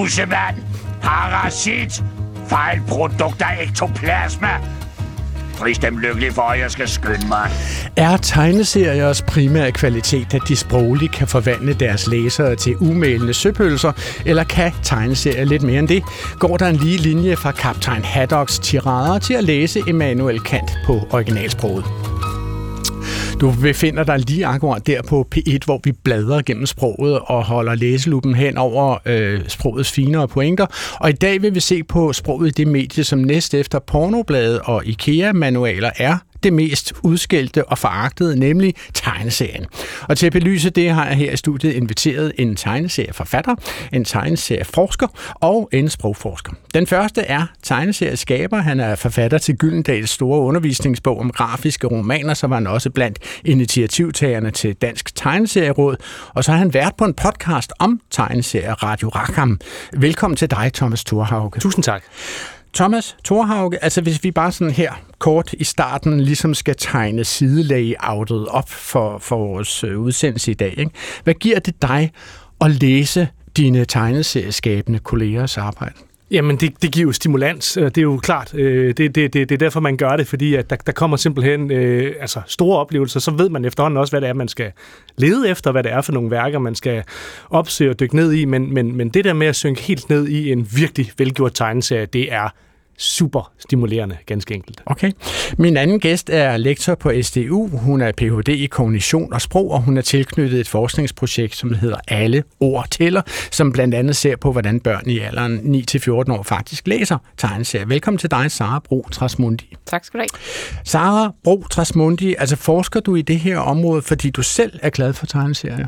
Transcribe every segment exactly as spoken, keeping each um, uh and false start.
Lusemand, parasit, fejlprodukter, ektoplasma. Pris dem lykkelig for, at jeg skal skynde mig. Er tegneseriers primære kvalitet, at de sprogligt kan forvandle deres læsere til umælende søpølser, eller kan tegneserier lidt mere end det? Går der en lige linje fra kaptajn Haddocks tirader til at læse Immanuel Kant på originalsproget? Du befinder dig lige akkurat der på P et, hvor vi bladrer gennem sproget og holder læseluppen hen over øh, sprogets finere pointer. Og i dag vil vi se på sproget i det medie, som næst efter pornobladet og IKEA-manualer er det mest udskældte og foragtede, nemlig tegneserien. Og til at belyse det har jeg her i studiet inviteret en tegneserieforfatter, en tegneserieforsker og en sprogforsker. Den første er tegneserieskaber. Han er forfatter til Gyldendals store undervisningsbog om grafiske romaner, så var han også blandt initiativtagerne til Dansk Tegneserieråd. Og så har han været på en podcast om tegneserier, Radio Rackham. Velkommen til dig, Thomas Thorhauge. Tusind tak. Thomas Thorhauge, altså hvis vi bare sådan her kort i starten ligesom skal tegne sidelayoutet op for, for vores udsendelse i dag, ikke? Hvad giver det dig at læse dine tegneserieskabende kollegers arbejde? Jamen, det, det giver jo stimulans. Det er jo klart. Det, det, det, det er derfor, man gør det, fordi at der, der kommer simpelthen øh, altså store oplevelser. Så ved man efterhånden også, hvad det er, man skal lede efter, hvad det er for nogle værker, man skal opsøge og dykke ned i. Men, men, men det der med at synke helt ned i en virkelig velgjort tegneserie, det er super stimulerende, ganske enkelt. Okay. Min anden gæst er lektor på S D U. Hun er P H D i kognition og sprog, og hun er tilknyttet et forskningsprojekt, som hedder Alle ord tæller, som blandt andet ser på, hvordan børn i alderen ni til fjorten år faktisk læser tegneserier. Velkommen til dig, Sara Bro Trasmundi. Tak skal du have. Sara Bro Trasmundi, altså forsker du i det her område, fordi du selv er glad for tegneserier?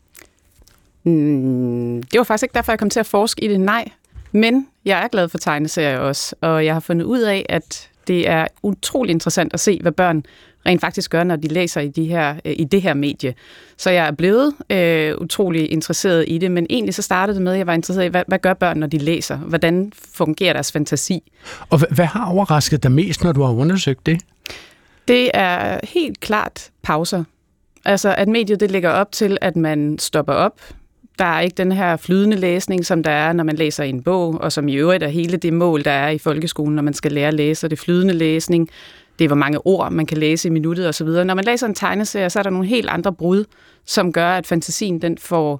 Mm, det var faktisk ikke derfor, jeg kom til at forske i det, nej. Men jeg er glad for tegneserier også, og jeg har fundet ud af, at det er utrolig interessant at se, hvad børn rent faktisk gør, når de læser i, de her, i det her medie. Så jeg er blevet øh, utrolig interesseret i det, men egentlig så startede det med, at jeg var interesseret i, hvad, hvad gør børn, når de læser? Hvordan fungerer deres fantasi? Og hvad har overrasket dig mest, når du har undersøgt det? Det er helt klart pauser. Altså, at mediet det lægger op til, at man stopper op. Der er ikke den her flydende læsning, som der er, når man læser i en bog, og som i øvrigt er hele det mål, der er i folkeskolen, når man skal lære at læse, og det flydende læsning. Det er, hvor mange ord man kan læse i minuttet osv. Når man læser en tegneserie, så er der nogle helt andre brud, som gør, at fantasien den får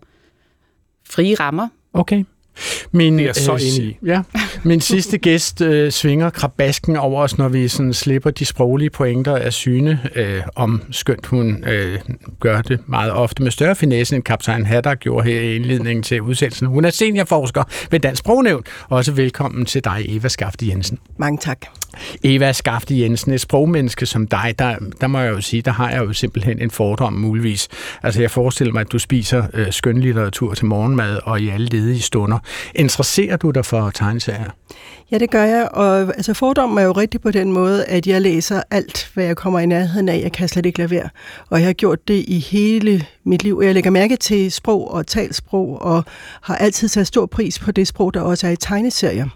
frie rammer. Okay. Min, det er så enig i. Ja, min sidste gæst øh, svinger krabasken over os, når vi sådan slipper de sproglige pointer af syne, øh, om skønt hun øh, gør det meget ofte med større finesse, end kaptajn Haddock gjorde her i indledningen til udsendelsen. Hun er seniorforsker ved Dansk Sprognævn. Også velkommen til dig, Eva Skafte Jensen. Mange tak. Eva Skafte Jensen, et sprogmenneske som dig, der, der må jeg jo sige, der har jeg jo simpelthen en fordom muligvis. Altså jeg forestiller mig, at du spiser øh, skønlitteratur til morgenmad og i alle ledige stunder. Interesserer du dig for tegneserier? Ja, det gør jeg, og altså, fordommen er jo rigtig på den måde, at jeg læser alt, hvad jeg kommer i nærheden af. Jeg kan slet ikke lade være, og jeg har gjort det i hele mit liv. Jeg lægger mærke til sprog og talsprog, og har altid sat stor pris på det sprog, der også er i tegneserier.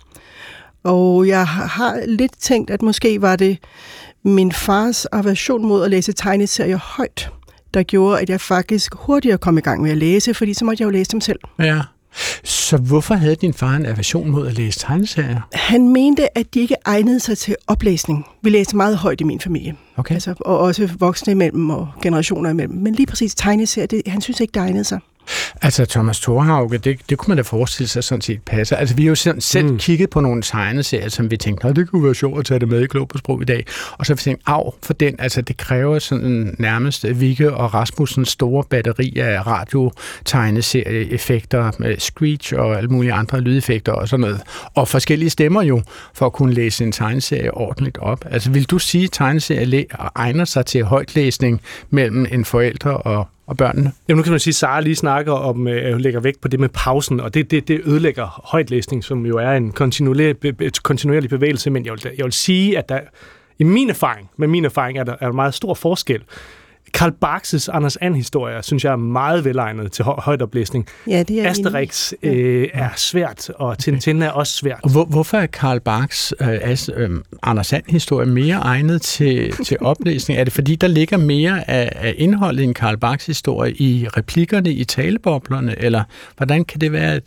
Og jeg har lidt tænkt, at måske var det min fars aversion mod at læse tegneserier højt, der gjorde, at jeg faktisk hurtigere kom i gang med at læse, fordi så måtte jeg jo læse dem selv. Ja. Så hvorfor havde din far en aversion mod at læse tegneserier? Han mente, at de ikke egnede sig til oplæsning. Vi læste meget højt i min familie. Okay. Altså, og også voksne imellem og generationer imellem. Men lige præcis tegneserier, det, han synes ikke, det egnede sig. Altså, Thomas Thorhauge, det, det kunne man da forestille sig sådan set passer. Altså, vi har jo selv, selv mm. kigget på nogle tegneserier, som vi tænkte, nå, det kunne være sjovt at tage det med i Klog på Sprog i dag. Og så har vi tænkt, af for den, altså, det kræver sådan nærmest Vigge og Rasmussens store batteri af radiotegneserieeffekter, screech og alle mulige andre lydeffekter og sådan noget. Og forskellige stemmer jo, for at kunne læse en tegneserie ordentligt op. Altså, vil du sige, at tegneserier egner sig til højtlæsning mellem en forælder og og børnene? Jamen, nu kan man sige, at Sara lige snakker om, at hun lægger vægt på det med pausen, og det, det, det ødelægger højtlæsning, som jo er en kontinuerlig, kontinuerlig bevægelse, men jeg vil, jeg vil sige, at der, i min erfaring, med min erfaring, er der, er der meget stor forskel. Karl Barks' Anders And-historier, synes jeg er meget velegnet til højtoplæsning. Ja, det er Asterix øh, er svært, og Tintin er også svært. Hvor, hvorfor er Karl Barks øh, øh, Anders And-historie mere egnet til, til oplæsning? Er det fordi, der ligger mere af, af indholdet i en Karl Barks historie i replikkerne, i taleboblerne, eller hvordan kan det være, at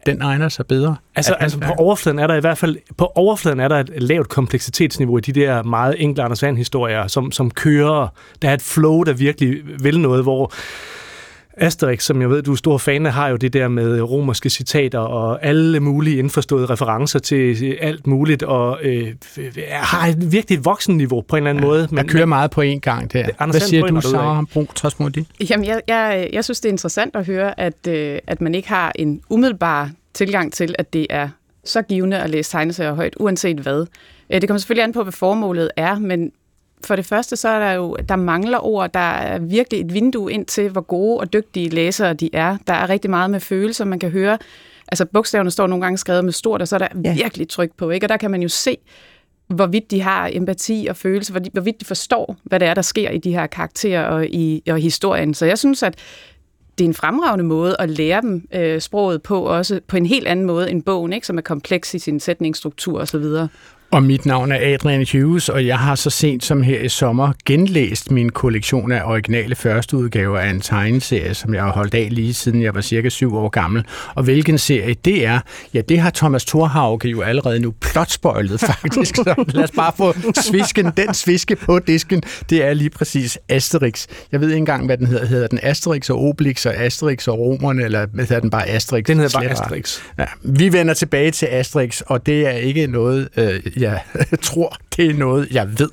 den egner sig bedre? Altså, altså på overfladen er der i hvert fald på overfladen er der et lavt kompleksitetsniveau i de der meget enkle Anders And-historier, som, som kører. Der er et flow, der virkelig vil noget, hvor Asterix, som jeg ved, du er stor fan af, har jo det der med romerske citater og alle mulige indforståede referencer til alt muligt, og øh, har et virkelig voksenniveau på en eller anden ja, måde. Men jeg kører meget på én gang der. Hvad siger du, Sara Bro-Trosmodi? Jamen, jeg, jeg, jeg synes, det er interessant at høre, at, øh, at man ikke har en umiddelbar tilgang til, at det er så givende at læse tegneserier højt, uanset hvad. Det kommer selvfølgelig an på, hvad formålet er, men for det første, så er der jo, der mangler ord, der er virkelig et vindue ind til, hvor gode og dygtige læsere de er. Der er rigtig meget med følelser, man kan høre. Altså, bogstaverne står nogle gange skrevet med stort, og så er der ja. virkelig tryk på, ikke? Og der kan man jo se, hvorvidt de har empati og følelse, hvorvidt de forstår, hvad det er, der sker i de her karakterer og i og historien. Så jeg synes, at det er en fremragende måde at lære dem øh, sproget på, også på en helt anden måde end bogen, ikke? Som er kompleks i sin sætningsstruktur osv. Og mit navn er Adrian Hughes, og jeg har så sent som her i sommer genlæst min kollektion af originale førsteudgaver af en tegneserie, som jeg har holdt af lige siden jeg var cirka syv år gammel. Og hvilken serie det er, ja, det har Thomas Thorhauge jo allerede nu plotspoilet faktisk. Så lad os bare få svisken, den sviske på disken. Det er lige præcis Asterix. Jeg ved ikke engang, hvad den hedder. Hedder den Asterix og Obelix og Asterix og Romerne, eller hedder den bare Asterix? Den hedder bare Asterix. Ja, vi vender tilbage til Asterix, og det er ikke noget, øh, jeg tror, det er noget, jeg ved.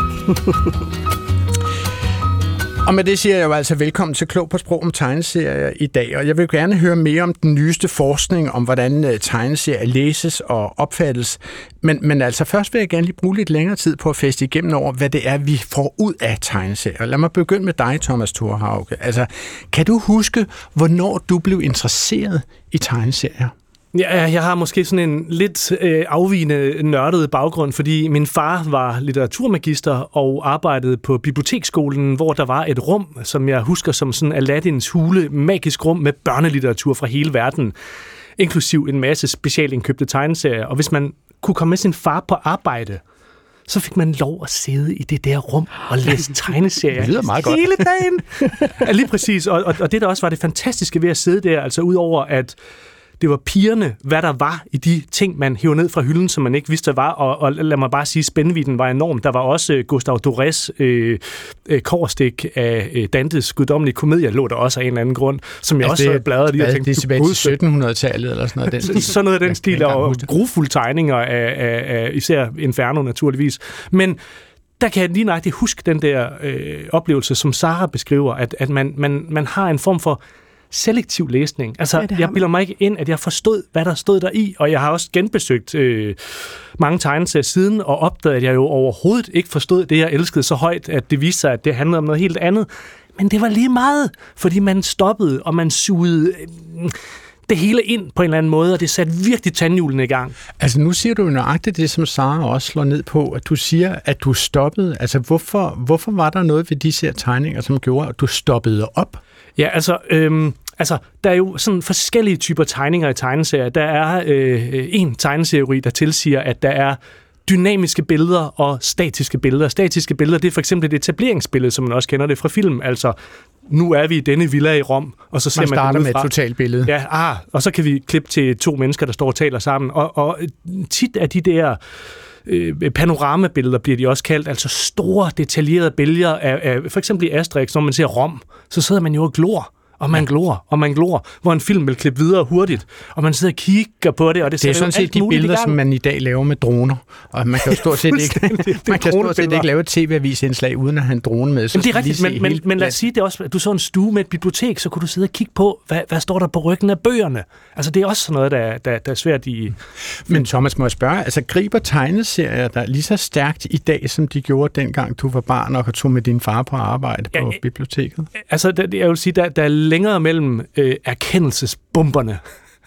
Og med det siger jeg jo altså velkommen til Klog på Sprog om tegneserier i dag, og jeg vil gerne høre mere om den nyeste forskning om, hvordan tegneserier læses og opfattes. Men, men altså først vil jeg gerne lige bruge lidt længere tid på at feste igennem over, hvad det er, vi får ud af tegneserier. Lad mig begynde med dig, Thomas Thorhauge. Altså, kan du huske, hvornår du blev interesseret i tegneserier? Ja, jeg har måske sådan en lidt øh, afvigende nørdet baggrund, fordi min far var litteraturmagister og arbejdede på biblioteksskolen, hvor der var et rum, som jeg husker som sådan Aladdins hule, magisk rum med børnelitteratur fra hele verden, inklusiv en masse specialindkøbte tegneserier. Og hvis man kunne komme med sin far på arbejde, så fik man lov at sidde i det der rum og læse tegneserier det lyder meget godt. hele dagen. Ja, lige præcis, og, og, og det der også var det fantastiske ved at sidde der, altså udover at det var pigerne, hvad der var i de ting, man hæver ned fra hylden, som man ikke vidste, hvad var. Og, og lad mig bare sige, spændvidden var enorm. Der var også uh, Gustav Dorés øh, øh, kobberstik af øh, Dantes guddommelige komedier, lå der også af en eller anden grund, som jeg altså også bladrede i og tænkte, det er tilbage til syttenhundredetallet eller sådan noget. Den stil. Sådan noget af den stil, og grufulde tegninger af, af, af især Inferno naturligvis. Men der kan jeg lige nøjagtigt huske den der øh, oplevelse, som Sara beskriver, at, at man, man, man har en form for selektiv læsning. Altså, ja, jeg bilder mig ikke ind, at jeg forstod, hvad der stod der i, og jeg har også genbesøgt øh, mange tegneserier siden, og opdaget, at jeg jo overhovedet ikke forstod det, jeg elskede så højt, at det viste sig, at det handlede om noget helt andet. Men det var lige meget, fordi man stoppede, og man sugede øh, det hele ind på en eller anden måde, og det satte virkelig tandhjulene i gang. Altså, nu siger du jo nøjagtigt det, som Sara også slår ned på, at du siger, at du stoppede. Altså, hvorfor, hvorfor var der noget ved disse her tegninger, som gjorde, at du stoppede op? Ja, altså, øhm, altså, der er jo sådan forskellige typer tegninger i tegneserier. Der er øh, en tegneserie, der tilsiger, at der er dynamiske billeder og statiske billeder. Statiske billeder, det er for eksempel et etableringsbillede, som man også kender det fra film. Altså, nu er vi i denne villa i Rom, og så ser man, man starter med et totalbillede. Ja, ah, og så kan vi klippe til to mennesker, der står og taler sammen. Og, og tit er de der øh, panoramabilleder, bliver de også kaldt, altså store, detaljerede billeder af, af for eksempel i Asterix, når man ser Rom, så sidder man jo og glor. Og man glor, og man glor, hvor en film vil klippe videre hurtigt, og man sidder og kigger på det, og det, det er sådan set de billeder, som man i dag laver med droner, og man kan jo stort set ikke, man kan stort set ikke lave et tv-avisindslag uden at have en drone med. Så det er rigtigt, men, men, men lad os sige det også, at du så en stue med et bibliotek, så kunne du sidde og kigge på, hvad, hvad står der på ryggen af bøgerne. Altså det er også sådan noget, der, der, der er svært i. Men Thomas, må jeg spørge, altså griber tegneserier der lige så stærkt i dag, som de gjorde dengang du var barn og tog med din far på arbejde på ja, biblioteket? Altså det, jeg vil sige, der, der er længere mellem øh, erkendelsesbomberne.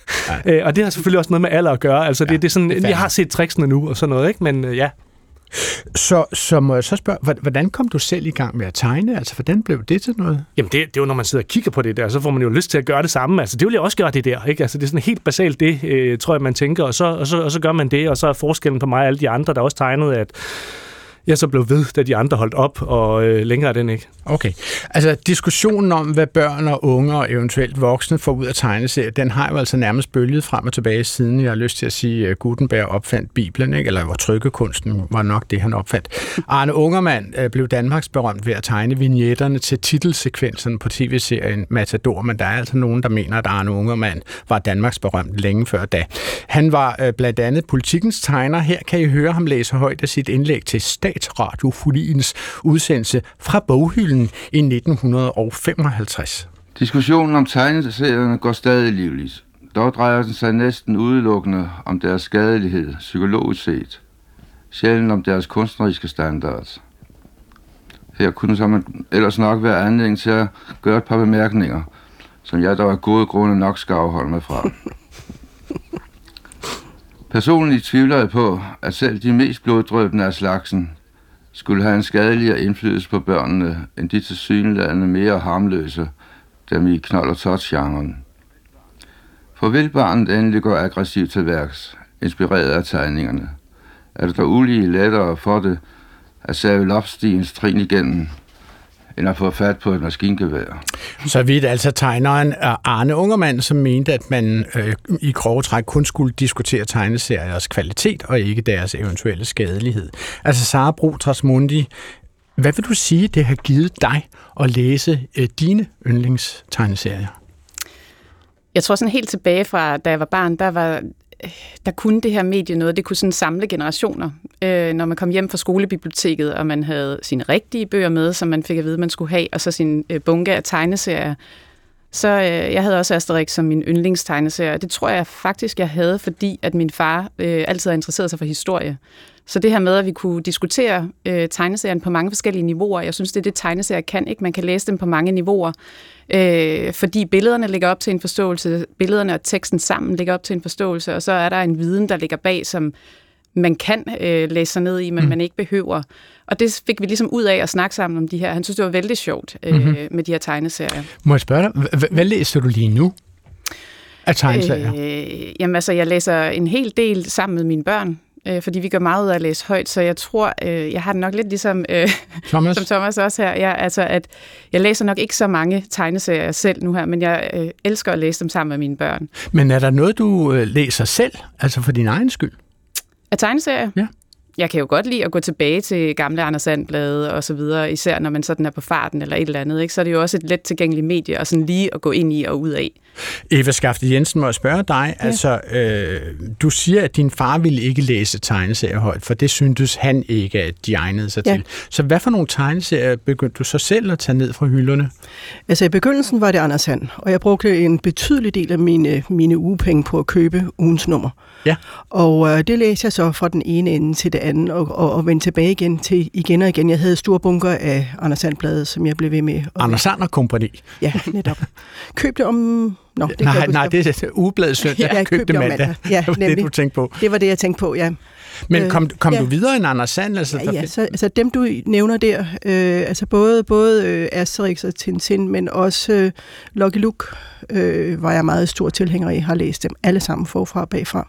øh, og det har selvfølgelig også noget med alder at gøre. Altså, ja, det, det er sådan, det er jeg har set tricksene nu og sådan noget, ikke? Men øh, ja. Så, så må jeg så spørge, hvordan kom du selv i gang med at tegne? Altså, hvordan blev det til noget? Jamen, det, det er jo, når man sidder og kigger på det der, så får man jo lyst til at gøre det samme. Altså, det vil jeg også gøre det der, ikke? Altså, det er sådan helt basalt det, øh, tror jeg, man tænker, og så, og, så, og så gør man det, og så er forskellen på mig og alle de andre, der også tegnede, at jeg så blev ved, da de andre holdt op, og øh, længere er den ikke. Okay. Altså, diskussionen om, hvad børn og unge og eventuelt voksne får ud af tegneserier, den har jo altså nærmest bølget frem og tilbage, siden jeg har lyst til at sige, at Gutenberg opfandt Bibelen, ikke? Eller hvor trykkekunsten var nok det, han opfandt. Arne Ungermann øh, blev Danmarks berømt ved at tegne vignetterne til titelsekvenserne på tv-serien Matador, men der er altså nogen, der mener, at Arne Ungermann var Danmarks berømt længe før da. Han var øh, blandt andet Politikens tegner. Her kan I høre ham læse højt af sit indlæg til Statsradiofoniens udsendelse fra boghylden i nitten femoghalvtreds. Diskussionen om tegneserierne går stadig livligt. Dog drejer den sig næsten udelukkende om deres skadelighed, psykologisk set. Sjældent om deres kunstneriske standard. Her kunne så man ellers nok være anledning til at gøre et par bemærkninger, som jeg dog af gode grunde nok skal afholde mig fra. Personligt tvivler jeg på, at selv de mest bloddrøbende af slagsen skulle have en skadeligere indflydelse på børnene, end de tilsyneladende mere harmløse, dem i knold- og touch-genren. For vil barnet endelig gå aggressivt til værks, inspireret af tegningerne, er det dog ulige lettere for det at save opstigens trin igennem, end at få fat på et maskingevær. Så vidt altså tegneren Arne Ungermann, som mente, at man øh, i grove træk kun skulle diskutere tegneseriers kvalitet og ikke deres eventuelle skadelighed. Altså Sara Bro Trasmundi, hvad vil du sige, det har givet dig at læse øh, dine yndlingstegneserier? Jeg tror sådan helt tilbage fra, da jeg var barn, der var der kunne det her medie noget, det kunne sådan samle generationer. Øh, når man kom hjem fra skolebiblioteket, og man havde sine rigtige bøger med, som man fik at vide, man skulle have, og så sin øh, bunke af tegneserier. Så øh, jeg havde også Asterix som min yndlingstegneserie. Det tror jeg faktisk, jeg havde, fordi at min far øh, altid har interesseret sig for historie. Så det her med, at vi kunne diskutere øh, tegneserien på mange forskellige niveauer, jeg synes, det er det, tegneserier kan, ikke? Man kan læse dem på mange niveauer, øh, fordi billederne ligger op til en forståelse, billederne og teksten sammen ligger op til en forståelse, og så er der en viden, der ligger bag, som man kan øh, læse sig ned i, men mm. man ikke behøver. Og det fik vi ligesom ud af at snakke sammen om de her. Han synes, det var vældig sjovt øh, mm-hmm. med de her tegneserier. Må jeg spørge dig, h- hvad læser du lige nu af tegneserier? Øh, jamen altså, jeg læser en hel del sammen med mine børn, øh, fordi vi gør meget ud af at læse højt, så jeg tror, øh, jeg har det nok lidt ligesom øh, Thomas. som Thomas også her. Jeg, altså, at jeg læser nok ikke så mange tegneserier selv nu her, men jeg øh, elsker at læse dem sammen med mine børn. Men er der noget, du øh, læser selv, altså for din egen skyld? Af tegneserier? Ja. Jeg kan jo godt lide at gå tilbage til gamle Anders And-blade og så videre, især når man sådan er på farten eller et eller andet, ikke? Så er det jo også et let tilgængeligt medie, og sådan lige at gå ind i og ud af. Eva Skafte Jensen, må jeg spørge dig, ja. altså, øh, du siger, at din far ville ikke læse tegneserier højt, for det syntes han ikke, at de egnede sig ja. til. Så hvad for nogle tegneserier begyndte du så selv at tage ned fra hylderne? Altså i begyndelsen var det Anders And, og jeg brugte en betydelig del af mine, mine ugepenge på at købe ugens nummer. Ja. Og øh, det læste jeg så fra den ene ende til det andet, og, og, og vendte tilbage igen til igen og igen. Jeg havde store bunker af Anders And-blade, som jeg blev ved med. Anders And og kompagni. Ja, netop. Køb det om... Nå, det nej, nej, det er ugebladet søndag. Ja, køb det mandag. mandag. Ja, det var nemlig. det, du tænkte på. Det var det, jeg tænkte på, ja. Men kom, kom ja. du videre end Anders And? Altså, ja, ja så, altså dem, du nævner der, øh, altså både, både øh, Asterix og Tintin, men også øh, Lucky Luke, øh, var jeg meget stor tilhænger i, har læst dem alle sammen forfra og bagfra.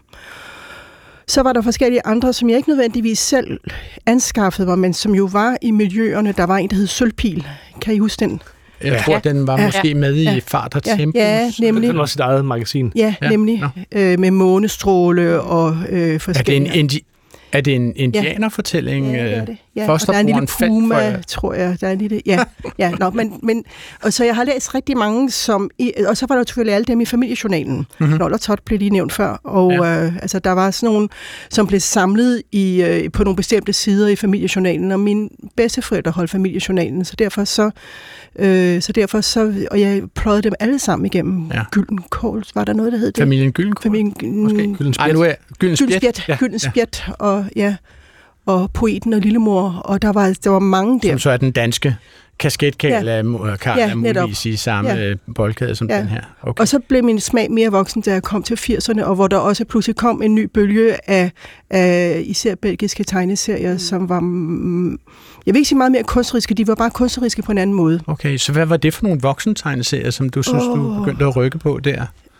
Så var der forskellige andre, som jeg ikke nødvendigvis selv anskaffede mig, men som jo var i miljøerne. Der var en, der hed Sølvpil. Kan I huske den? Jeg tror, ja. den var ja. måske med i ja. Fart og Tempo. Ja, nemlig. Den var sit eget magasin. Ja, ja. nemlig. Øh, med månestråle og øh, forskellige... Er det en indi- Er det en indianerfortælling? Ja, det er det. Ja, og der er en lille puma, tror jeg. Der er en lille, ja, ja nå, men, men, og så jeg har læst rigtig mange, som, og så var der selvfølgelig alle dem i familiejournalen. Mm-hmm. Knold og Tot blev lige nævnt før, og ja. øh, altså, der var sådan nogle, som blev samlet i, øh, på nogle bestemte sider i familiejournalen, og mine bedsteforældre holdt familiejournalen, så derfor så, øh, så derfor så, og jeg pløjede dem alle sammen igennem. Ja. Gyldenkål, var der noget, der hed det? Familien Gyldenkål? Familien, Måske Gyldenspjæt. Gyldenspjæt, ja. Gyldenspjæt, ja. og ja, og Poeten og Lillemor, og der var, der var mange der. Som så er den danske kasketkæl ja. af Karl ja, muligvis i samme ja. boldkæde som ja. den her. Okay. Og så blev min smag mere voksen, da jeg kom til firserne, og hvor der også pludselig kom en ny bølge af, af især belgiske tegneserier, mm. som var, jeg vil ikke sige meget mere kunstneriske, de var bare kunstneriske på en anden måde. Okay, så hvad var det for nogle voksentegneserier, som du synes, oh. du begyndte at rykke på der?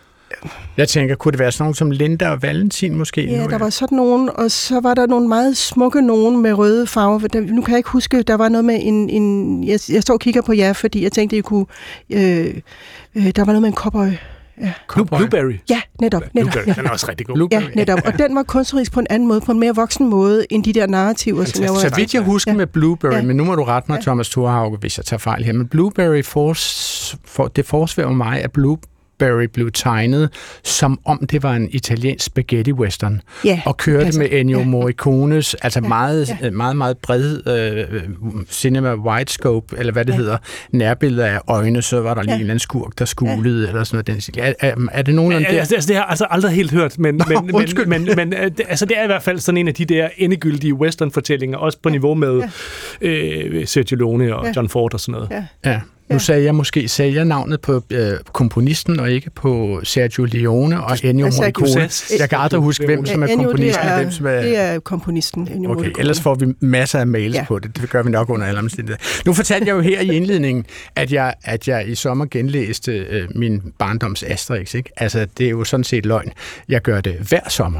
Jeg tænker, kunne det være sådan nogen som Linda og Valentin måske? Ja, nu, der var sådan nogen, og så var der nogle meget smukke nogen med røde farver. Nu kan jeg ikke huske, der var noget med en... en jeg, jeg står og kigger på jer, fordi jeg tænkte, jeg kunne... Øh, øh, der var noget med en cowboy. Ja. Blueberry. Ja, netop. netop Blueberry. ja. Den er også rigtig god. Ja, netop. Og den var kunstnerisk på en anden måde, på en mere voksen måde, end de der narrativer, som jeg var... Så vidt jeg husker ja. med Blueberry, ja. men nu må du rette mig, ja. Thomas Thorhauge, hvis jeg tager fejl her, men Blueberry, fors, for, det forsvæver mig, at Blueberry blev tegnet, som om det var en italiensk spaghetti western, ja, og kørte altså, med Ennio ja. Morricones, altså ja, meget, ja. meget, meget bred øh, cinema widescope, eller hvad det ja. hedder, nærbilleder af øjne, så var der lige ja. en eller anden skurk, der skulede, ja. eller sådan noget. Er, er, er det nogenlunde ja, altså, altså, det har jeg altså aldrig helt hørt, men, Nå, men, men, men, men altså, det er i hvert fald sådan en af de der endegyldige western-fortællinger, også på ja. niveau med ja. øh, Sergio Leone og ja. John Ford og sådan noget. Ja. ja. Nu sagde jeg måske, sagde jeg navnet på øh, komponisten, og ikke på Sergio Leone og Ennio Morricone. Jeg kan aldrig huske, hvem som er Ennio, komponisten. Det er, hvem som er... det er komponisten, Ennio Okay, Morricone. ellers får vi masser af mails ja. på det. Det gør vi nok under alle omstændigheder. Nu fortalte jeg jo her i indledningen, at jeg, at jeg i sommer genlæste øh, min barndoms Asterix. Ikke? Altså, det er jo sådan set løgn. Jeg gør det hver sommer.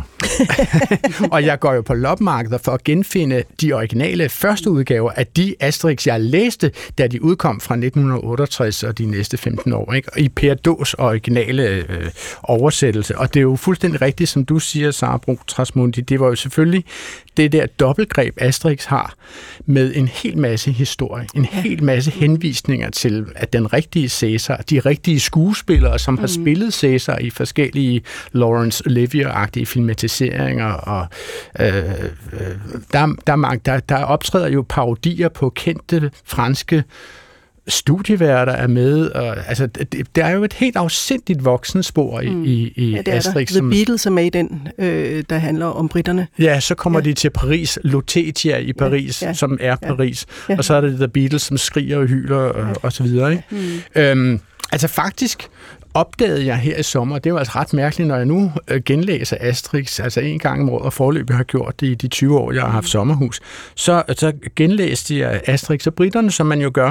Og jeg går jo på loppemarkeder for at genfinde de originale første udgaver af de Asterix, jeg læste, da de udkom fra nitten otteogtres og de næste femten år, ikke? I Per Daas originale øh, oversættelse. Og det er jo fuldstændig rigtigt, som du siger, Sara Bro Trasmundi. Det var jo selvfølgelig det der dobbeltgreb, Asterix har, med en hel masse historie, en hel masse henvisninger til, at den rigtige Cæsar, de rigtige skuespillere, som mm. har spillet Cæsar i forskellige Laurence Olivier-agtige filmatiseringer, og øh, øh, der, der, der, der optræder jo parodier på kendte franske studieværter er med, og altså, det, det er jo et helt afsindigt voksenspor i, mm. i, i ja, det Asterix. The Beatles er med i den, øh, der handler om britterne. Ja, så kommer ja. de til Paris, Lutetia i Paris, ja, ja. som er Paris, ja. og så er det The Beatles, som skriger og hyler og, ja. og så videre. Ikke? Mm. Øhm, altså faktisk opdagede jeg her i sommer, det var altså ret mærkeligt, når jeg nu øh, genlæser Asterix, altså en gang om året, og forløbig har gjort det i de tyve år, jeg har haft sommerhus, så, så genlæste jeg Asterix og britterne, som man jo gør.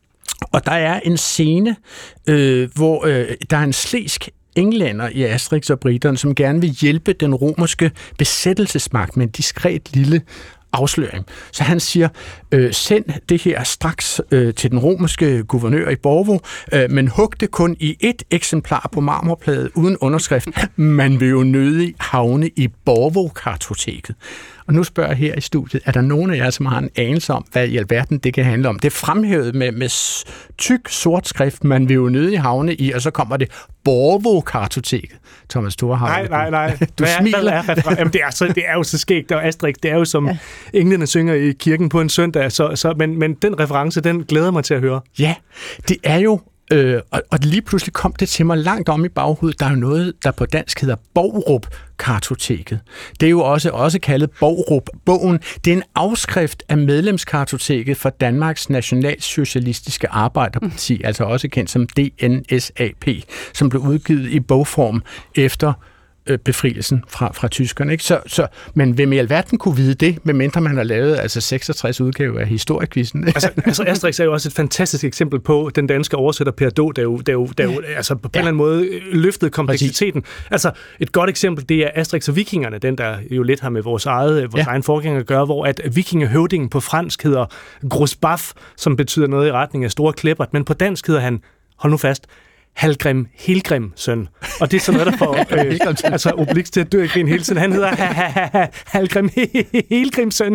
Og der er en scene, øh, hvor øh, der er en slesk englænder i Asterix og britterne, som gerne vil hjælpe den romerske besættelsesmagt med en diskret lille afsløring. Så han siger, øh, send det her straks øh, til den romerske guvernør i Borgo, øh, men hug det kun i et eksemplar på marmorplade uden underskrift. Man vil jo nødig havne i Borgo-kartoteket. Og nu spørger jeg her i studiet, er der nogen af jer, som har en anelse om, hvad i alverden det kan handle om? Det er fremhævet med, med tyk sort skrift, man vil jo nødig havne i, og så kommer det Borgo-kartoteket. Thomas Thorhauge. Nej, nej, nej. Du hvad smiler. Er, hvad er, jamen, det, er så, det er jo så skægt, og Asterix, det er jo som ja. englene synger i kirken på en søndag, så, så, men, men den reference, den glæder mig til at høre. Ja, det er jo Øh, og, og lige pludselig kom det til mig langt om i baghovedet. Der er jo noget, der på dansk hedder Borup-kartoteket. Det er jo også, også kaldet Borup-bogen. Det er en afskrift af medlemskartoteket for Danmarks Nationalsocialistiske Arbejderparti, mm. altså også kendt som D N S A P, som blev udgivet i bogform efter befrielsen fra, fra tyskerne. Ikke? Så, så, men hvem i alverden kunne vide det, medmindre man har lavet altså seksogtres udgaver af historiekvisten? altså, altså Asterix er jo også et fantastisk eksempel på den danske oversætter Per Daas, der jo, der jo, der jo altså på ja. en eller anden måde løftede kompleksiteten. Præcis. Altså et godt eksempel, det er Asterix og vikingerne, den der jo lidt har med vores, eget, vores ja. egen forgænger at gøre, hvor at vikingehøvdingen på fransk hedder Grosbaf, som betyder noget i retning af Store Kleppert, men på dansk hedder han, hold nu fast, Halgrim Helgrim søn. Og det er sådan noget, der får øh, altså Obelix til at dø i grin hele tiden. Han hedder Halgrim Helgrim søn.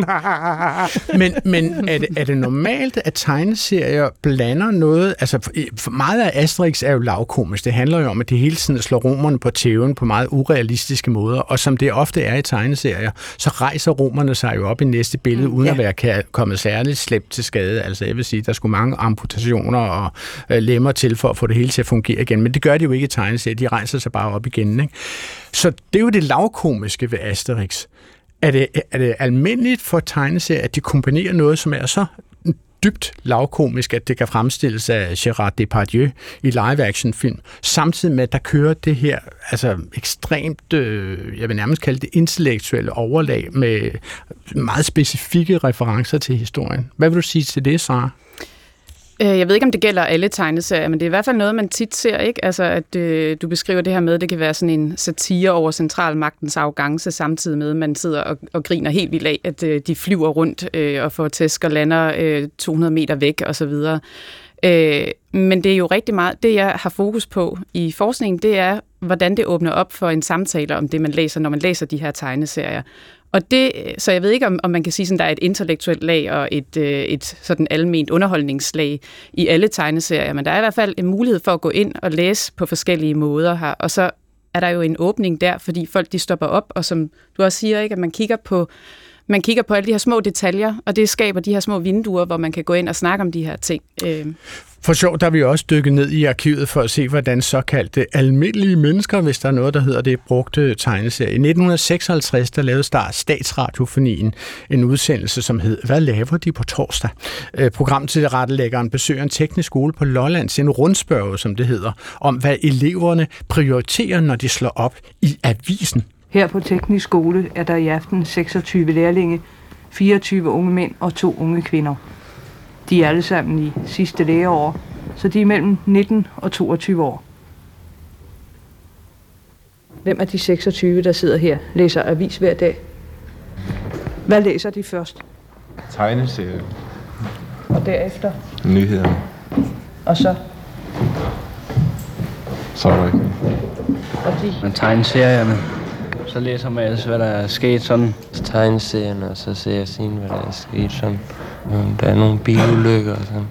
men men er, det, er det normalt, at tegneserier blander noget? Altså, for meget af Asterix er jo lavkomisk. Det handler jo om, at de hele tiden slår romerne på tæven på meget urealistiske måder. Og som det ofte er i tegneserier, så rejser romerne sig jo op i næste billede, uden ja. at være kommet særligt slemt til skade. Altså, jeg vil sige, der skulle mange amputationer og øh, lemmer til for at få det hele til at fungere igen, men det gør de jo ikke i tegneserier, de rejser sig bare op igen. Ikke? Så det er jo det lavkomiske ved Asterix. Er det, er det almindeligt for tegneserier, at de kombinerer noget, som er så dybt lavkomisk, at det kan fremstilles af Gérard Depardieu i live-action-film, samtidig med, at der kører det her altså ekstremt, øh, jeg vil nærmest kalde det intellektuelle overlag med meget specifikke referencer til historien. Hvad vil du sige til det, Sara? Jeg ved ikke, om det gælder alle tegneserier, men det er i hvert fald noget, man tit ser, ikke? Altså, at øh, du beskriver det her med, at det kan være sådan en satire over centralmagtens arrogance, samtidig med, at man sidder og, og griner helt vildt af, at øh, de flyver rundt øh, og får tæsk og lander øh, to hundrede meter væk osv. Øh, men det er jo rigtig meget, det jeg har fokus på i forskningen, det er, hvordan det åbner op for en samtale om det, man læser, når man læser de her tegneserier. Og det, så jeg ved ikke, om, om man kan sige, at der er et intellektuelt lag og et, øh, et sådan alment underholdningslag i alle tegneserier, men der er i hvert fald en mulighed for at gå ind og læse på forskellige måder her, og så er der jo en åbning der, fordi folk de stopper op, og som du også siger, ikke, at man kigger på man kigger på alle de her små detaljer, og det skaber de her små vinduer, hvor man kan gå ind og snakke om de her ting. For sjovt, der er vi også dykket ned i arkivet for at se, hvordan såkaldte almindelige mennesker, hvis der er noget, der hedder det, brugte tegneserier. I nitten seksoghalvtreds, der lavede Start Statsradiofonien en udsendelse, som hed Hvad laver de på torsdag? Program til rettelæggeren besøger en teknisk skole på Lolland til en rundspørge, som det hedder, om hvad eleverne prioriterer, når de slår op i avisen. Her på Teknisk Skole er der i aften seksogtyve lærlinge, fireogtyve unge mænd og to unge kvinder. De er alle sammen i sidste læreår, så de er mellem nitten og toogtyve år. Hvem af de seksogtyve, der sidder her, læser avis hver dag? Hvad læser de først? Tegneserier. Og derefter? Nyhederne. Og så? Så er der ikke. Og de? Men tegneserierne. Så læser man altså, hvad der er sket sådan. Tegneserierne, og så ser jeg siden, hvad der er sket sådan. Der er nogle bilulykker og sådan.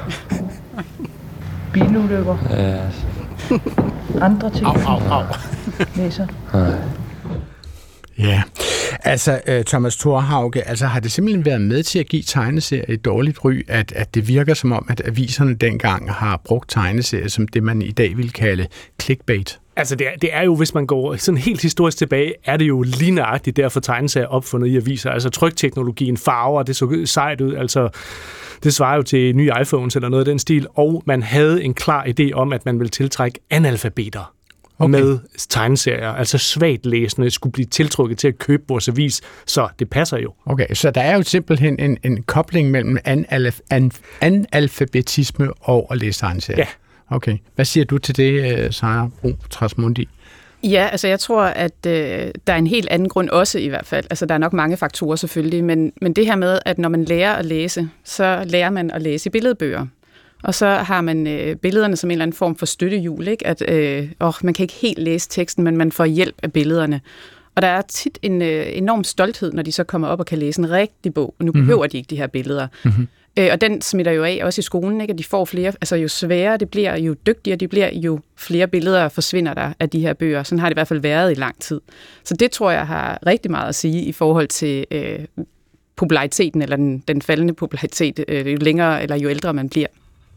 Bilulykker? Ja. Andre ting? Au, au, au. Læser? Nej. Ja, altså Thomas Thorhauge, altså har det simpelthen været med til at give tegneserier et dårligt ry, at, at det virker som om, at aviserne dengang har brugt tegneserier som det, man i dag vil kalde clickbait? Altså, det er, det er jo, hvis man går sådan helt historisk tilbage, er det jo lige nøjagtigt derfor tegneserier opfundet i aviser. Altså, trykteknologien, farver, det så sejt ud, altså det svarer jo til nye iPhones eller noget af den stil, og man havde en klar idé om, at man ville tiltrække analfabeter. Okay. Med tegneserier, altså svagt læsende, skulle blive tiltrukket til at købe vores avis, så det passer jo. Okay, så der er jo simpelthen en, en kobling mellem analf- an, analfabetisme og at læse tegneserier. Ja. Okay, hvad siger du til det, Sara Bro Trasmundi? Ja, altså jeg tror, at øh, der er en helt anden grund også i hvert fald. Altså der er nok mange faktorer selvfølgelig, men, men det her med, at når man lærer at læse, så lærer man at læse i billedbøger. Og så har man øh, billederne som en eller anden form for støttehjul, ikke? At øh, åh, man kan ikke helt læse teksten, men man får hjælp af billederne. Og der er tit en øh, enorm stolthed, når de så kommer op og kan læse en rigtig bog, og nu behøver mm-hmm. de ikke de her billeder. Mm-hmm. Øh, og den smitter jo af også i skolen, ikke? At de får flere, altså jo sværere det bliver, jo dygtigere de bliver, jo flere billeder forsvinder der af de her bøger. Sådan har det i hvert fald været i lang tid. Så det tror jeg har rigtig meget at sige i forhold til øh, populariteten, eller den, den faldende popularitet, øh, jo længere eller jo ældre man bliver.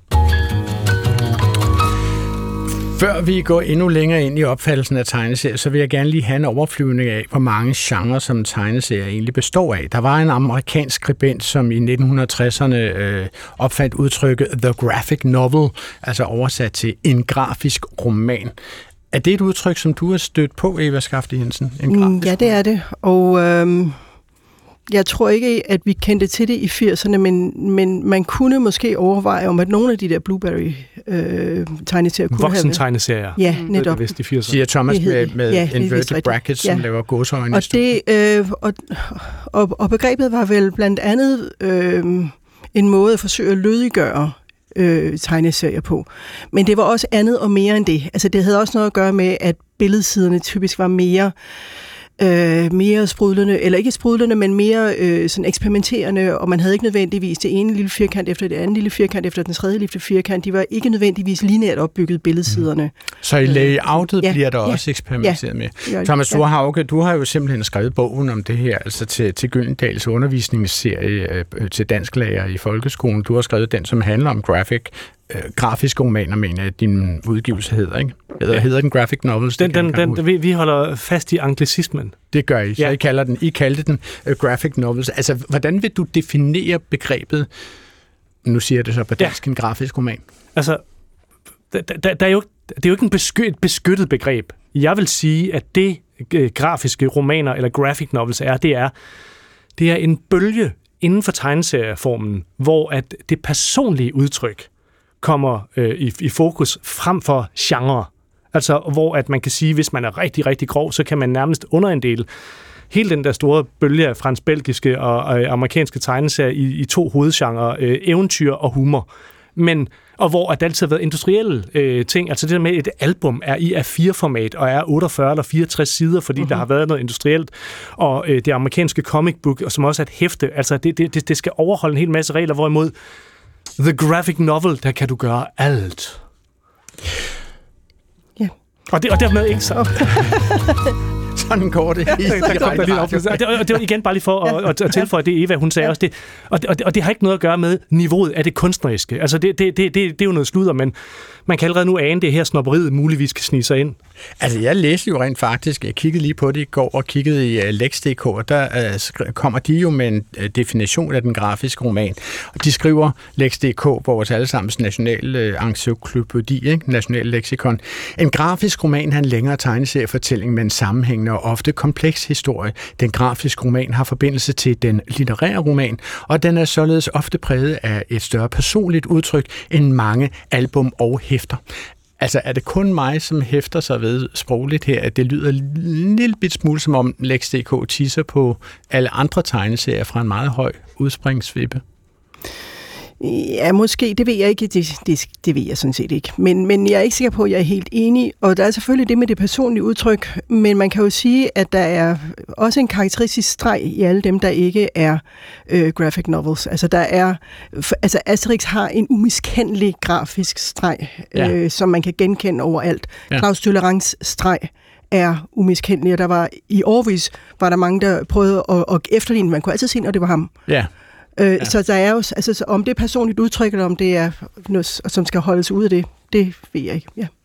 Før vi går endnu længere ind i opfattelsen af tegneserier, så vil jeg gerne lige have en overflyvning af, hvor mange genrer som tegneserier egentlig består af. Der var en amerikansk skribent, som i nitten tresserne øh, opfandt udtrykket The Graphic Novel, altså oversat til en grafisk roman. Er det et udtryk, som du har stødt på, Eva Skafte Jensen? En ja, det er det. Og øhm, jeg tror ikke, at vi kendte til det i firserne, men, men man kunne måske overveje om, at nogle af de der Blueberry-tegneserier øh, kunne Voksen have... tegneserier. Ja, netop. Det, det siger Thomas med, med ja, inverted brackets, som ja. laver gåseøjne. Og, det, øh, og, og, og begrebet var vel blandt andet øh, en måde at forsøge at lødiggøre øh, tegneserier på. Men det var også andet og mere end det. Altså det havde også noget at gøre med, at billedsiderne typisk var mere... Øh, mere sprudlende, eller ikke sprudlende, men mere øh, sådan eksperimenterende, og man havde ikke nødvendigvis det ene lille firkant efter det andet lille firkant efter den tredje lille firkant. De var ikke nødvendigvis lineært opbygget billedsiderne. Mm. Så i layoutet ja, bliver der ja, også eksperimenteret ja, med. Ja, Thomas Thorhauge, du har jo simpelthen skrevet bogen om det her, altså til, til Gyldendals undervisningsserie øh, til dansklærer i folkeskolen. Du har skrevet den, som handler om graphic, øh, grafiske romaner, mener jeg, din udgivelse hedder, ikke? Hedder, hedder den graphic novels? Den, den, den, vi, vi holder fast i anglicismen. Det gør I, så ja. I kalder den, I kaldte den uh, graphic novels. Altså, hvordan vil du definere begrebet, nu siger jeg det så på dansk, ja. en grafisk roman? Altså, der, der, der er jo, det er jo ikke en beskyttet, beskyttet begreb. Jeg vil sige, at det uh, grafiske romaner, eller graphic novels er, det er, det er en bølge inden for tegneserieformen, hvor at det personlige udtryk kommer øh, i, i fokus frem for genre. Altså, hvor at man kan sige, hvis man er rigtig, rigtig grov, så kan man nærmest underinddele hele den der store bølge af fransk-belgiske og, og amerikanske tegneserier i, i to hovedgenrer, øh, eventyr og humor. Men, og hvor at det altid har været industrielle øh, ting, altså det der med, et album er i A fire format og er otteogfyrre eller fireogtres sider, fordi uh-huh. der har været noget industrielt, og øh, det amerikanske comic book, som også er et hæfte, altså det, det, det skal overholde en hel masse regler, hvorimod the graphic novel, der kan du gøre alt. Ja. Og, det, og dermed ikke så... Sådan går det. Ja, der kom der lige op. Og det, og det var igen bare lige for at, at, at tilføje det, Eva, hun sagde ja. også. Det, og, det, og det har ikke noget at gøre med niveauet af det kunstneriske. Altså, det, det, det, det, det er jo noget sludder, men man kan allerede nu ane det her snobberiet muligvis kan snige sig ind. Altså, jeg læste jo rent faktisk, jeg kiggede lige på det i går, og kiggede i uh, Lex punktum d k, og der uh, kommer de jo med en uh, definition af den grafiske roman. Og de skriver Lex punktum d k, vores allesammens nationale uh, encyklopædi, ikke? National leksikon. En grafisk roman har en længere tegneseriefortælling med en sammenhængende og ofte kompleks historie. Den grafiske roman har forbindelse til den litterære roman, og den er således ofte præget af et større personligt udtryk end mange album og hæfter. Altså, er det kun mig, som hæfter sig ved sprogligt her, at det lyder en lille bit smule, som om Lex punktum d k tisser på alle andre tegneserier fra en meget høj udspringsvippe? Ja, måske. Det ved jeg ikke. Det, det, det ved jeg sådan set ikke. Men, men jeg er ikke sikker på, at jeg er helt enig. Og der er selvfølgelig det med det personlige udtryk, men man kan jo sige, at der er også en karakteristisk streg i alle dem, der ikke er øh, graphic novels. Altså, der er, altså Asterix har en umiskendelig grafisk streg, ja. øh, som man kan genkende overalt. Ja. Claus Tolérans streg er umiskendelig, og der var i årvis var der mange, der prøvede at, at efterligne. Man kunne altid se, når det var ham. Ja. Øh, ja. Så der er jo, altså, om det er personligt udtryk, eller om det er noget, som skal holdes ud af det, det ved jeg ikke. Ja.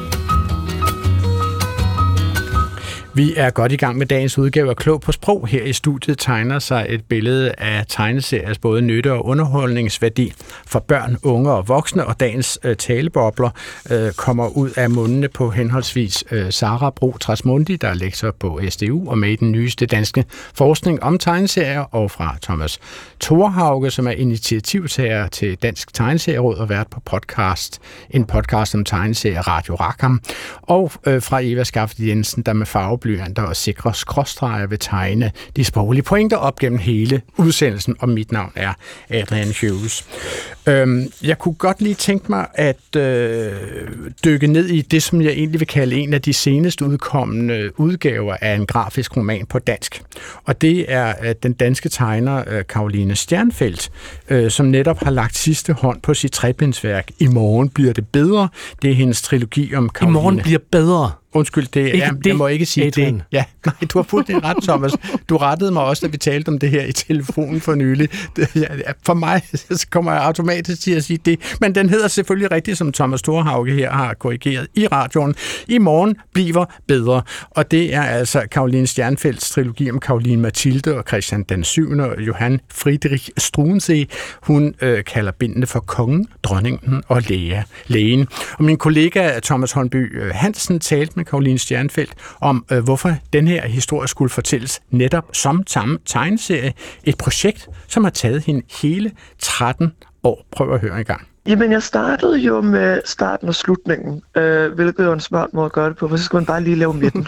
Vi er godt i gang med dagens udgave af Klog på Sprog. Her i studiet tegner sig et billede af tegneseriers både nytte- og underholdningsværdi for børn, unge og voksne, og dagens øh, talebobler øh, kommer ud af mundene på henholdsvis øh, Sara Bro Trasmundi, der er lektor på S D U og med i den nyeste danske forskning om tegneserier, og fra Thomas Thorhauge, som er initiativtager til Dansk Tegneserieråd og vært på podcast, en podcast om tegneserier Radio Rackham, og øh, fra Eva Skafte Jensen, der med farveblyanter og sikre skråstreger vil tegne de sproglige pointer op gennem hele udsendelsen, og mit navn er Adrian Hughes. Øhm, jeg kunne godt lige tænke mig at øh, dykke ned i det, som jeg egentlig vil kalde en af de senest udkommende udgaver af en grafisk roman på dansk. Og det er at den danske tegner øh, Caroline Stjernfeldt, øh, som netop har lagt sidste hånd på sit trebindsværk I morgen bliver det bedre. Det er hendes trilogi om Caroline. I morgen bliver bedre. Undskyld, det er, ikke det, jeg må ikke sige Adrian. det. Ja, nej, du har fuldstændig ret, Thomas. Du rettede mig også, da vi talte om det her i telefonen for nylig. For mig så kommer jeg automatisk til at sige det, men den hedder selvfølgelig rigtigt, som Thomas Thorhauge her har korrigeret i radioen. I morgen bliver bedre, og det er altså Caroline Stjernfeldts trilogi om Caroline Mathilde og Christian den syvende og Johann Friedrich Struensee. Hun øh, kalder bindene for kongen, dronningen og læge, lægen. Og min kollega Thomas Hornby Hansen talte med Caroline Stjernfeldt om, øh, hvorfor den her historie skulle fortælles netop som samme tegneserie. Et projekt, som har taget hende hele tretten år. Prøv at høre en gang. Jamen, jeg startede jo med starten og slutningen, øh, hvilket er en smart måde at gøre det på, for så skal man bare lige lave midten.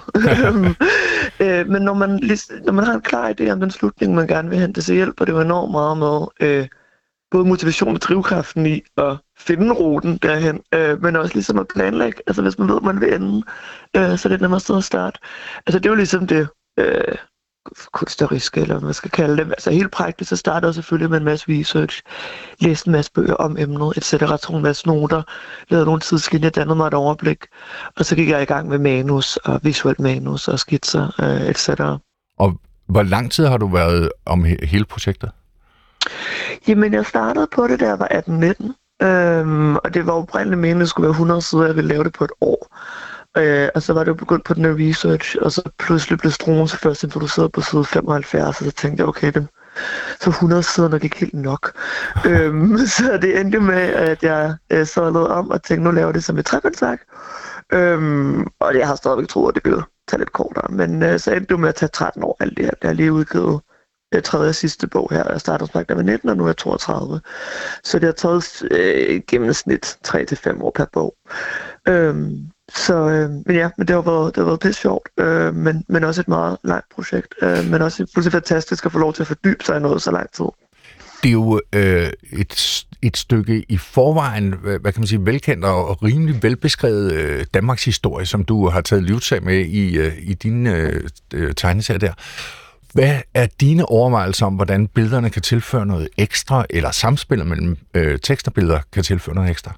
øh, men når man, når man har en klar idé om den slutning, man gerne vil hente, så hjælper det jo enormt meget med øh, både motivation og drivkraften i at finde ruten derhen, øh, men også ligesom at planlægge. Altså hvis man ved, man vil ende, øh, så er det nemmere sted at starte. Altså det er jo ligesom det øh, kunstneriske, eller hvad man skal kalde det. Altså helt praktisk, så starter jeg selvfølgelig med en masse research, læste en masse bøger om emnet, et cetera, tog en masse noter, lavede nogle tidslinjer, dannede mig et overblik, og så gik jeg i gang med manus, og visuelt manus, og skitser, øh, et cetera. Og hvor lang tid har du været om he- hele projektet? Jamen, jeg startede på det, da jeg var atten nitten, øhm, og det var oprindeligt meningen, at det skulle være hundrede sider, jeg ville lave det på et år. Øh, og så var det jo begyndt på den her research, og så pludselig blev Struensee først introduceret på side femoghalvfjerds, og så tænkte jeg, okay, den, så hundrede sider nok ikke helt nok. øhm, så det endte med, at jeg øh, så lavede om og tænkte, nu laver jeg det som et trebindsværk. Øhm, og jeg har stadigvæk troet, at det ville tage lidt kortere, men øh, så endte det med at tage tretten år alt det her. Jeg har lige udgivet tredje og sidste bog her. Jeg startede som sagt, da jeg var nitten, og nu er jeg toogtredive. Så det har taget øh, gennemsnit tre til fem år per bog. Øhm, så, øh, men ja, men det har været, det har været pisse sjovt, øh, men, men også et meget langt projekt. Øh, men også fuldstændig fantastisk at få lov til at fordybe sig i noget så lang tid. Det er jo øh, et, et stykke i forvejen, hvad kan man sige, velkendt og rimelig velbeskrevet øh, Danmarks historie, som du har taget livsag med i, øh, i dine øh, tegneserier der. Hvad er dine overvejelser om, hvordan billederne kan tilføre noget ekstra, eller samspillet mellem øh, tekst og billeder kan tilføre noget ekstra?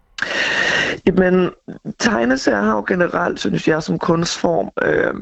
Jamen, tegneserier har jo generelt, synes jeg, som kunstform øh,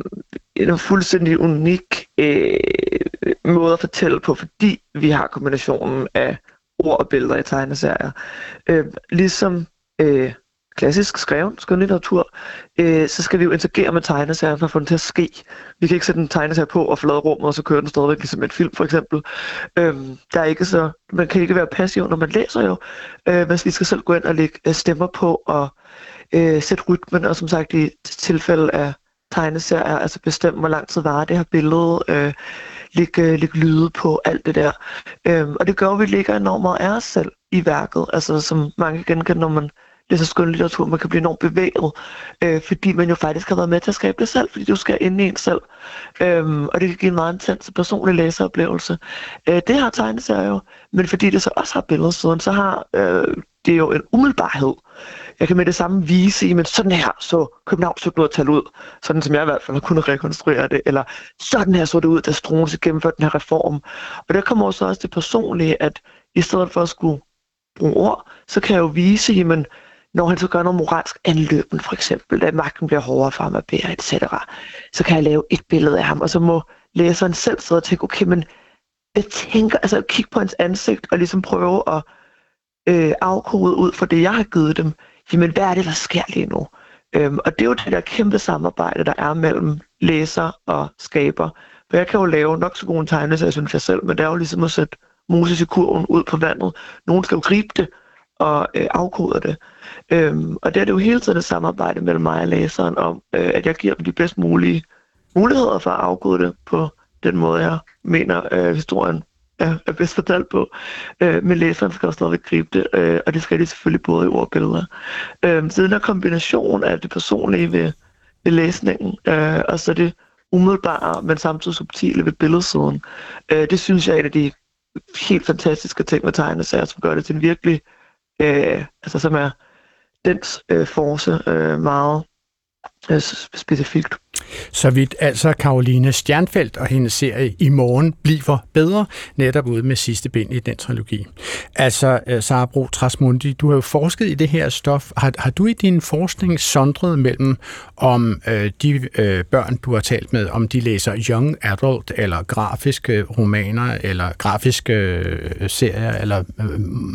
en fuldstændig unik øh, måde at fortælle på, fordi vi har kombinationen af ord og billeder i tegneserier. Øh, ligesom øh, klassisk skreven skønlitteratur, øh, så skal vi jo interagere med tegneserier for at få den til at ske. Vi kan ikke sætte en tegneserie på og forlade rummet, og så kører den stadigvæk ligesom et film, for eksempel. Øh, der er ikke så, man kan ikke være passiv, når man læser jo, øh, men vi skal selv gå ind og lægge stemmer på og øh, sætte rytmen, og som sagt i tilfælde af tegneserier, altså bestemme, hvor lang tid varer det her billede, øh, lægge, lægge lyde på alt det der. Øh, og det gør, at vi lægger enormt meget af os selv i værket, altså som mange genkender, når man læser skønlitteratur, man kan blive enormt bevæget, øh, fordi man jo faktisk har været med til at skabe det selv, fordi du skal ind i en selv. Øhm, og det kan give en meget intens personlig læseoplevelse. Øh, det har tegneserier jo, men fordi det så også har billedsiden, så har øh, det jo en umiddelbarhed. Jeg kan med det samme vise, men sådan her så København så noget tal ud, sådan som jeg i hvert fald har kunnet rekonstruere det, eller sådan her så det ud, da Struensee gennemførte den her reform. Og der kommer også også det personlige, at i stedet for at skulle bruge ord, så kan jeg jo vise, jamen, når han så gør noget moralsk anløben, for eksempel, da magten bliver hårdere for ham at bære, et cetera, så kan jeg lave et billede af ham, og så må læseren selv sidde og tænke, okay, men jeg tænker, altså kigge på hans ansigt, og ligesom prøve at øh, afkode ud for det, jeg har givet dem, jamen, hvad er det, der sker lige nu? Øhm, og det er jo det der kæmpe samarbejde, der er mellem læser og skaber. For jeg kan jo lave nok så gode tegneserier, synes jeg selv, men det er jo ligesom at sætte Moses i kurven ud på vandet. Nogen skal jo gribe det og øh, afkode det. Øhm, og det er det jo hele tiden et samarbejde mellem mig og læseren om, øh, at jeg giver dem de bedst mulige muligheder for at afkode det på den måde, jeg mener, øh, historien er, er bedst fortalt på. Øh, men læseren skal også stadigvæk gribe det, øh, og det skal de selvfølgelig både i ord og billeder. Øh, så den her kombination af det personlige ved, ved læsningen, øh, og så det umiddelbare, men samtidig subtile ved billedsiden, øh, det synes jeg er en af de helt fantastiske ting med tegneserier, som gør det til en virkelig, øh, altså som er dens øh, force øh, meget øh, specifikt. Så vidt altså Caroline Stjernfeldt og hendes serie I morgen bliver bedre, netop ude med sidste bind i den trilogi. Altså, Sara Bro Trasmundi, du har jo forsket i det her stof. Har, har du i din forskning sondret mellem, om øh, de øh, børn, du har talt med, om de læser young adult, eller grafiske romaner, eller grafiske øh, serier, eller øh,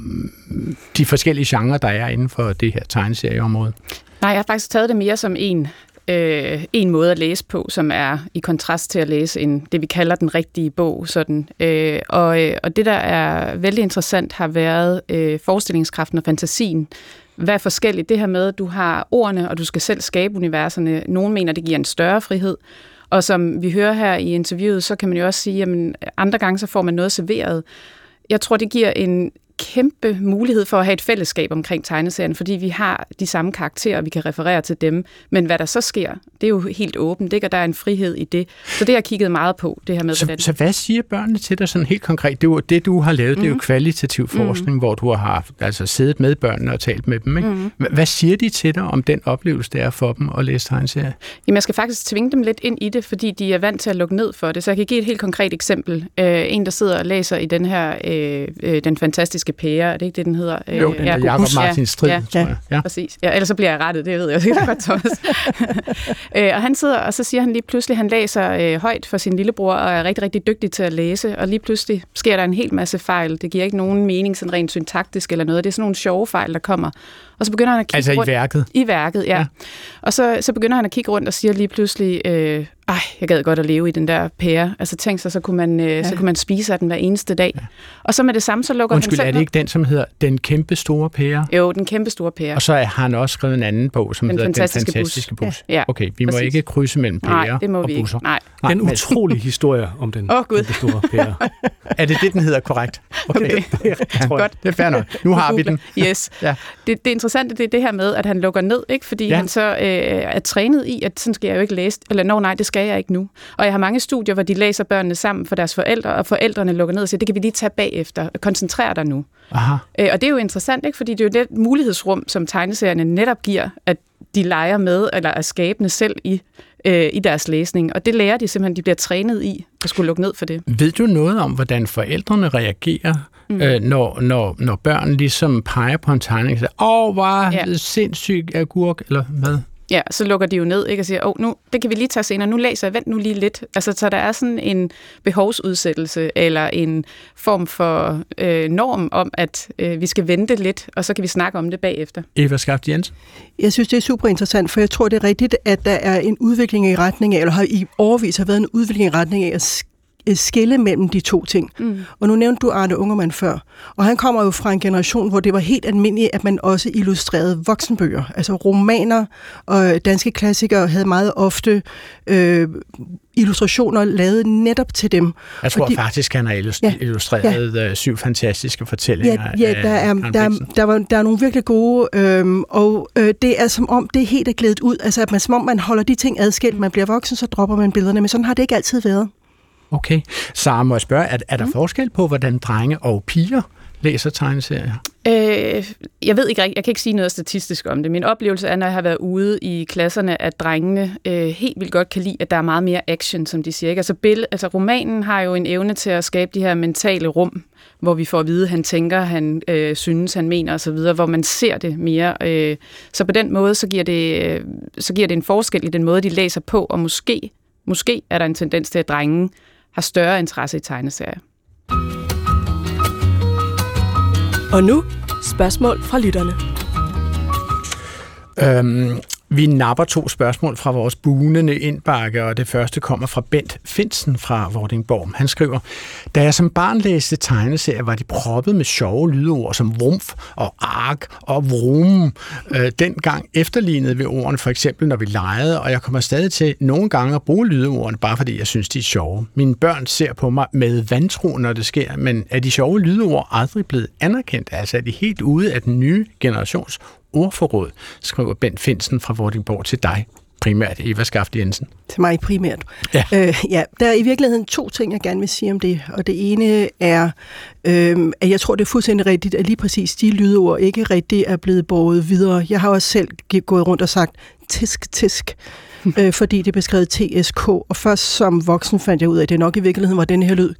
de forskellige genrer, der er inden for det her tegneserieområde? Nej, jeg har faktisk taget det mere som en Øh, en måde at læse på, som er i kontrast til at læse en, det, vi kalder den rigtige bog. Sådan. Øh, og, øh, og det, der er vældig interessant, har været øh, forestillingskraften og fantasien. Hvad er forskelligt? Det her med, at du har ordene, og du skal selv skabe universerne. Nogle mener, det giver en større frihed. Og som vi hører her i interviewet, så kan man jo også sige, at andre gange så får man noget serveret. Jeg tror, det giver en kæmpe mulighed for at have et fællesskab omkring tegneserien, fordi vi har de samme karakterer, og vi kan referere til dem. Men hvad der så sker, det er jo helt åbent. Det gør der er en frihed i det. Så det har jeg kigget meget på, det her med. Så, hvordan... så hvad siger børnene til dig sådan helt konkret? Det, er jo, det du har lavet, mm-hmm. det er jo kvalitativ forskning, mm-hmm. hvor du har haft, altså siddet med børnene og talt med dem. Ikke? Mm-hmm. Hvad siger de til dig om den oplevelse, det er for dem at læse tegneserier? Jamen, jeg skal faktisk tvinge dem lidt ind i det, fordi de er vant til at lukke ned for det. Så jeg kan give et helt konkret eksempel. Øh, en, der sidder og læser i den her, øh, øh, den fantastiske pære, er det ikke det, den hedder? Jo, den er Jakob Martin Strid, ja, tror jeg. Ja, præcis. Ja, ellers så bliver jeg rettet, det ved jeg jo ikke godt, Thomas. øh, og han sidder, og så siger han lige pludselig, han læser øh, højt for sin lillebror, og er rigtig, rigtig dygtig til at læse, og lige pludselig sker der en hel masse fejl. Det giver ikke nogen mening, sådan rent syntaktisk eller noget. Det er sådan nogle sjove fejl, der kommer. Og så begynder han at kigge altså rundt. i værket? I værket, ja. ja. Og så, så begynder han at kigge rundt og siger lige pludselig, øh, ej, jeg gad godt at leve i den der pære. Altså tænk sig, så kunne man, ja. så kunne man spise af den hver eneste dag. Ja. Og så med det samme, så lukker Undskyld, han selv er det ikke den, som hedder Den kæmpe store pære? Jo, Den kæmpe store pære. Og så har han også skrevet en anden bog, som den hedder fantastiske Den fantastiske bus. bus. Ja. Okay, vi må Præcis. ikke krydse mellem pærer Nej, det må og vi busser. Ikke. Nej. Nej. En utrolig historie om den oh, kæmpe store pære. Er det det, den hedder korrekt? Okay, det, det, det, ja, godt. Det er fair nok. Nu har vi den. Yes. Ja. Det, det interessante det er det her med, at han lukker ned, ikke? Fordi ja. han så øh, er trænet i, at sådan skal jeg jo ikke læse, eller no, nej, det skal jeg ikke nu. Og jeg har mange studier, hvor de læser børnene sammen for deres forældre, og forældrene lukker ned og siger, det kan vi lige tage bagefter. Koncentrer dig nu. Aha. Øh, og det er jo interessant, ikke? Fordi det er jo det mulighedsrum, som tegneserierne netop giver, at de leger med, eller er skabende selv i, øh, i deres læsning. Og det lærer de simpelthen, de bliver trænet i, at skulle lukke ned for det. Ved du noget om, hvordan forældrene reagerer, mm. øh, når, når, når børn ligesom peger på en tegning og siger, åh, hvor ja. sindssyg agurk, eller hvad? Ja, så lukker de jo ned, ikke, og siger, åh, nu, det kan vi lige tage senere, nu læser jeg, vent nu lige lidt. Altså, så der er sådan en behovsudsættelse, eller en form for øh, norm om, at øh, vi skal vente lidt, og så kan vi snakke om det bagefter. Eva Skaft Jensen? Jeg synes, det er super interessant, for jeg tror, det er rigtigt, at der er en udvikling i retning af, eller har i overvis har været en udvikling i retning af at skille mellem de to ting. Mm. Og nu nævnte du Arne Ungermann før, og han kommer jo fra en generation, hvor det var helt almindeligt, at man også illustrerede voksenbøger. Altså romaner og danske klassikere havde meget ofte øh, illustrationer lavet netop til dem. Jeg tror de, faktisk, han har illustreret ja, ja. syv fantastiske fortællinger. Ja, ja der, er, der, er, der, var, der er nogle virkelig gode, øhm, og øh, det er som om, det er helt er glædet ud. Altså, at man, som om man holder de ting adskilt. Man bliver voksen, så dropper man billederne, men sådan har det ikke altid været. Okay. Sara, må jeg spørge, er, er der mm. forskel på, hvordan drenge og piger læser tegneserier? Øh, jeg ved ikke rigtigt, jeg kan ikke sige noget statistisk om det. Min oplevelse er, når jeg har været ude i klasserne, at drengene øh, helt vildt godt kan lide, at der er meget mere action, som de siger. Ikke? Altså, bill- altså romanen har jo en evne til at skabe de her mentale rum, hvor vi får at vide, han tænker, han øh, synes, han mener osv., hvor man ser det mere. Øh, så på den måde, så giver, det, øh, så giver det en forskel i den måde, de læser på, og måske, måske er der en tendens til, at drengen har større interesse i tegneserier. Og nu spørgsmål fra lytterne. Øhm, vi napper to spørgsmål fra vores bugnende indbakke, og det første kommer fra Bent Finsen fra Vordingborg. Han skriver, da jeg som barn læste tegneserier, var de proppet med sjove lydord som vrumf og ark og vrum. Øh, dengang efterlignede vi ordene for eksempel, når vi legede, og jeg kommer stadig til nogle gange at bruge lydordene, bare fordi jeg synes, de er sjove. Mine børn ser på mig med vantro, når det sker, men er de sjove lydord aldrig blevet anerkendt? Altså er de helt ude af den nye generations ordforråd, skriver Bent Finsen fra Vordingborg til dig, primært Eva Skaft Jensen. Til mig primært. Ja. Øh, ja, der er i virkeligheden to ting, jeg gerne vil sige om det, og det ene er, øh, at jeg tror, det er fuldstændig rigtigt, at lige præcis de lydord ikke rigtig er blevet båret videre. Jeg har også selv gået rundt og sagt tisk, tisk, øh, fordi det er beskrevet T S K, og først som voksen fandt jeg ud af, at det nok i virkeligheden var den her lyd.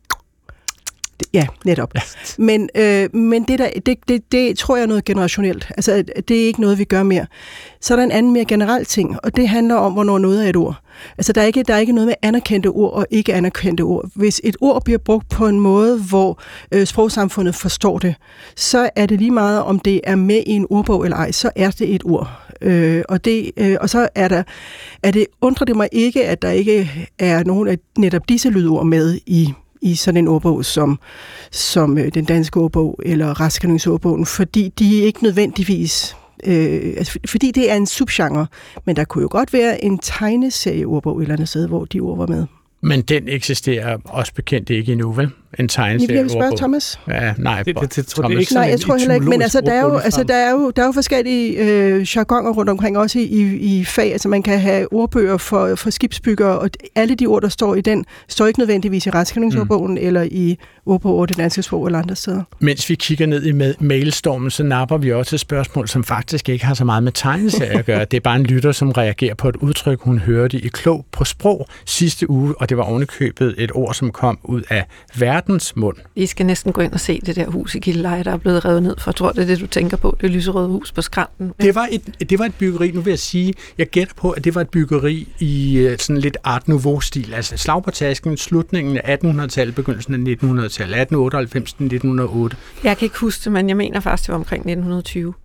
Ja, netop. Men, øh, men det, der, det, det, det tror jeg er noget generationelt. Altså, det er ikke noget, vi gør mere. Så er der en anden mere generel ting, og det handler om, hvornår noget er et ord. Altså, der er ikke, der er ikke noget med anerkendte ord og ikke anerkendte ord. Hvis et ord bliver brugt på en måde, hvor øh, sprogsamfundet forstår det, så er det lige meget, om det er med i en ordbog eller ej, så er det et ord. Øh, og, det, øh, og så er der, er det, undrer det mig ikke, at der ikke er nogen af netop disse lydord med i i sådan en ordbog som, som øh, den danske ordbog eller retskendelsordbogen, fordi de er ikke nødvendigvis, øh, altså, fordi det er en subgenre, men der kunne jo godt være en tegneserieordbog et eller andet sted, hvor de ord var med. Men den eksisterer også bekendt ikke endnu, vel? En tegneserie. Jeg vil spørge Thomas. Ja, nej, det, det, det, Thomas. Det er ikke nej, jeg tror heller ikke, men altså, der er jo, altså, der er jo, der er jo forskellige øh, jargoner rundt omkring, også i, i fag. Altså, man kan have ordbøger for, for skibsbyggere, og alle de ord, der står i den, står ikke nødvendigvis i retskendelsordbogen mm. eller i ordbog over det danske sprog eller andre steder. Mens vi kigger ned i mailstormen, så napper vi også et spørgsmål, som faktisk ikke har så meget med tegneserier at gøre. Det er bare en lytter, som reagerer på et udtryk, hun hørte i Klog på sprog sidste uge, og det var ovenikøbet et ord, som kom ud af verdens mund. I skal næsten gå ind og se det der hus i Gilleleje, der er blevet revet ned, for jeg tror, det er det, du tænker på, det lyserøde hus på skrænten. Det var et, det var et byggeri, nu vil jeg sige, jeg gætter på, at det var et byggeri i sådan lidt Art Nouveau-stil, altså slag på tasken, slutningen af attenhundredetallet, begyndelsen af nittenhundredetallet, atten otteoghalvfems til nitten nul otte. Jeg kan ikke huske det, men jeg mener faktisk, det var omkring nitten tyve.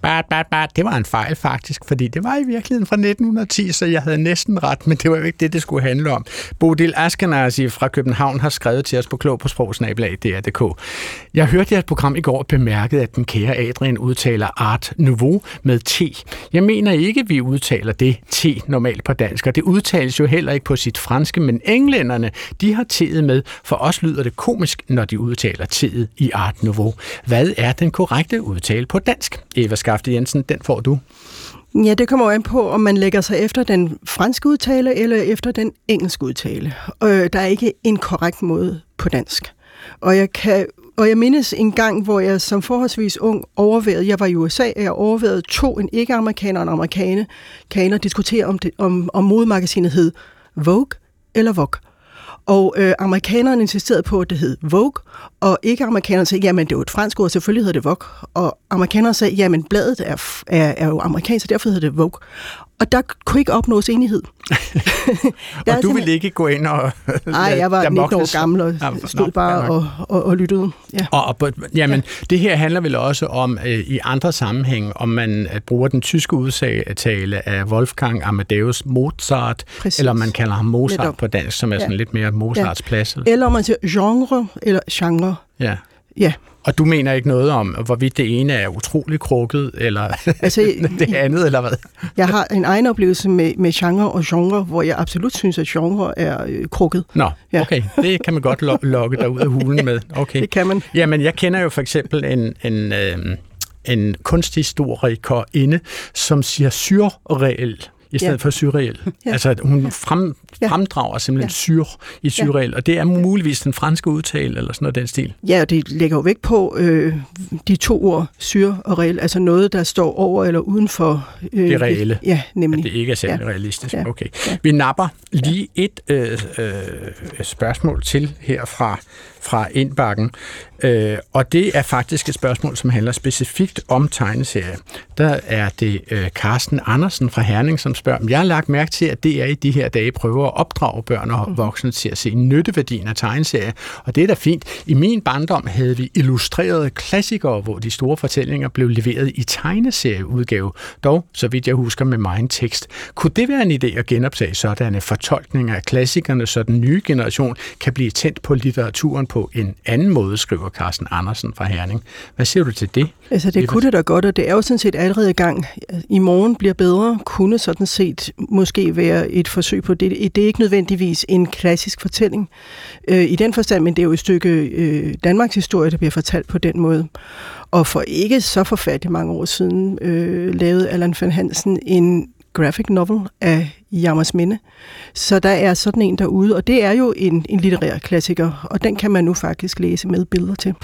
Bart, bart, bart. Det var en fejl faktisk, fordi det var i virkeligheden fra nitten ti, så jeg havde næsten ret, men det var jo ikke det, det skulle handle om. Bodil Ashkenazi fra København har skrevet til os på klog på sprog snabel-a d r punktum d k. Jeg hørte jeres program i går og bemærkede, at den kære Adrian udtaler Art Nouveau med T. Jeg mener ikke, vi udtaler det T normalt på dansk, og det udtales jo heller ikke på sit franske, men englænderne, de har T'et med. For os lyder det komisk, når de udtaler T'et i Art Nouveau. Hvad er den korrekte udtale på dansk? Eva Skafte Jensen, den får du. Ja, det kommer an på, om man lægger sig efter den franske udtale eller efter den engelske udtale. Øh, der er ikke en korrekt måde på dansk. Og jeg kan Og jeg mindes en gang, hvor jeg som forholdsvis ung overvejede, jeg var i U S A, og jeg overvejede to, en ikke-amerikaner og en amerikaner, kaner diskutere om, det, om, om modemagasinet hed Vogue eller Vogue. Og øh, amerikanerne insisterede på, at det hed Vogue, og ikke-amerikanerne sagde, jamen det er jo et fransk ord, selvfølgelig hedder det Vogue. Og amerikanerne sagde, jamen bladet er, er, er jo amerikansk, så derfor hedder det Vogue. Og der kunne ikke opnås enighed. og du ville ikke gå ind og... Nej, jeg var nitten år gammel og stod bare og, og, og lyttede. Ja. Og, og, jamen, ja. Det her handler vel også om, øh, i andre sammenhæng, om man bruger den tyske udtale af Wolfgang Amadeus Mozart, Præcis. Eller man kalder ham Mozart Netop. På dansk, som er sådan ja. Lidt mere Mozarts ja. Plads. Eller, eller om man siger genre eller genre. Ja. Ja. Og du mener ikke noget om, hvorvidt det ene er utrolig krukket, eller altså, det andet, eller hvad? Jeg har en egen oplevelse med, med genre og genre, hvor jeg absolut synes, at genre er øh, krukket. Nå, ja. Okay. Det kan man godt lo- lokke dig ud af hulen med. Okay. Det kan man. Jamen, jeg kender jo for eksempel en... en øh, en kunsthistorikerinde, som siger surreal i stedet ja. For surreal. Ja. Altså, hun frem, fremdrager simpelthen ja. Syr i surreal, ja. Og det er muligvis den franske udtale, eller sådan noget den stil. Ja, og det lægger jo væk på øh, de to ord, syr og real, altså noget, der står over eller uden for... Øh, det reelle. Ja, nemlig. At det ikke er særlig ja. Realistisk. Ja. Okay. Ja. Vi napper lige et øh, øh, spørgsmål til her fra, fra indbakken, øh, og det er faktisk et spørgsmål, som handler specifikt om tegneserier. Der er det øh, Carsten Andersen fra Herning, som spørger, jeg har lagt mærke til, at D R i de her dage prøver at opdrage børn og voksne til at se nytteværdien af tegneserier, og det er da fint. I min barndom havde vi illustrerede klassikere, hvor de store fortællinger blev leveret i tegneserieudgave, dog, så vidt jeg husker, med megen tekst. Kunne det være en idé at genoptage sådanne fortolkninger af klassikerne, så den nye generation kan blive tændt på litteraturen på en anden måde, skriver Carsten Andersen fra Herning. Hvad siger du til det? Altså, det kunne det da godt, og det er jo sådan set allerede i gang. I morgen bliver bedre, kunne sådan set måske være et forsøg på det. Det er ikke nødvendigvis en klassisk fortælling øh, i den forstand, men det er jo et stykke øh, Danmarks historie, der bliver fortalt på den måde. Og for ikke så forfærdeligt mange år siden øh, lavede Allan van Hansen en graphic novel af Jammersminde. Så der er sådan en derude, og det er jo en, en litterær klassiker, og den kan man nu faktisk læse med billeder til.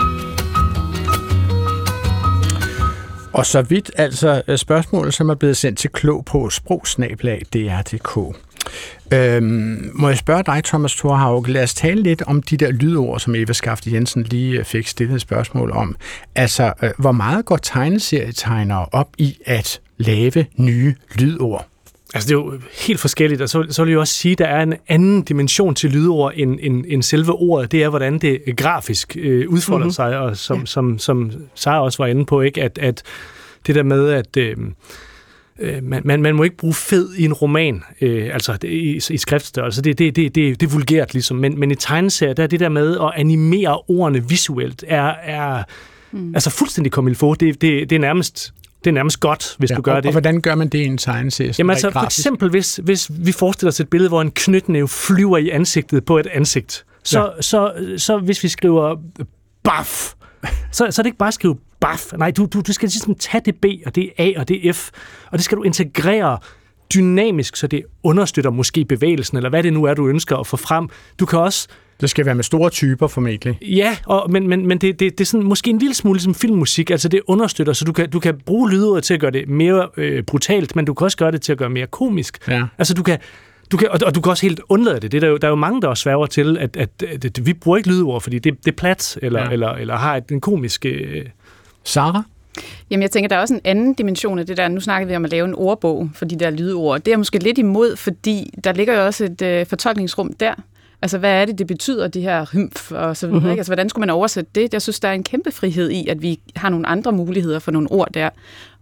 Og så vidt altså spørgsmålet, som er blevet sendt til klog på sprog snabel-a d r punktum d k. Øhm, må jeg spørge dig, Thomas Thorhaug, lad os tale lidt om de der lydord, som Eva Skafte Jensen lige fik stillet et spørgsmål om. Altså, øh, hvor meget går tegneserietegnere op i at lave nye lydord? Altså, det er jo helt forskelligt, og så, så vil jeg også sige, at der er en anden dimension til lydord end, end, end selve ordet. Det er, hvordan det grafisk øh, udfolder mm-hmm. sig, og som, ja. som, som Sara også var inde på, ikke? At, at det der med, at øh, man, man, man må ikke bruge fed i en roman, øh, altså i, i skriftstørrelse. Det, det, det, det, det er vulgært, ligesom. Men, men i tegneserier, der er det der med at animere ordene visuelt, er, er mm. altså fuldstændig comme il faut. Det, det, det er nærmest... Det er nærmest godt, hvis ja, du gør og, det. Og hvordan gør man det i en tegneserie? Jamen altså, for eksempel, hvis, hvis vi forestiller os et billede, hvor en knytnæve flyver i ansigtet på et ansigt, så, ja. så, så, så hvis vi skriver baf, så, så er det ikke bare at skrive baf. Nej, du, du, du skal ligesom tage det B, og det er A, og det er F, og det skal du integrere dynamisk, så det understøtter måske bevægelsen, eller hvad det nu er, du ønsker at få frem. Du kan også... Det skal være med store typer, formentlig. Ja, og, men, men, men det, det, det er sådan, måske en lille smule som filmmusik. Altså det understøtter, så du kan, du kan bruge lydordet til at gøre det mere øh, brutalt, men du kan også gøre det til at gøre mere komisk. Ja. Altså du kan, du kan, og, og du kan også helt undlade det. det er der, jo, der er jo mange, der også sværger til, at, at, at, at vi bruger ikke lydord, fordi det, det er plat, eller, ja. eller, eller har et, en komisk... Øh... Sara? Jamen, jeg tænker, der er også en anden dimension af det der. Nu snakker vi om at lave en ordbog for de der lydord. Det er jeg måske lidt imod, fordi der ligger jo også et øh, fortolkningsrum der. Altså, hvad er det, det betyder, de her hymf og så videre, mm-hmm. ikke? Altså, hvordan skulle man oversætte det? Jeg synes, der er en kæmpe frihed i, at vi har nogle andre muligheder for nogle ord der.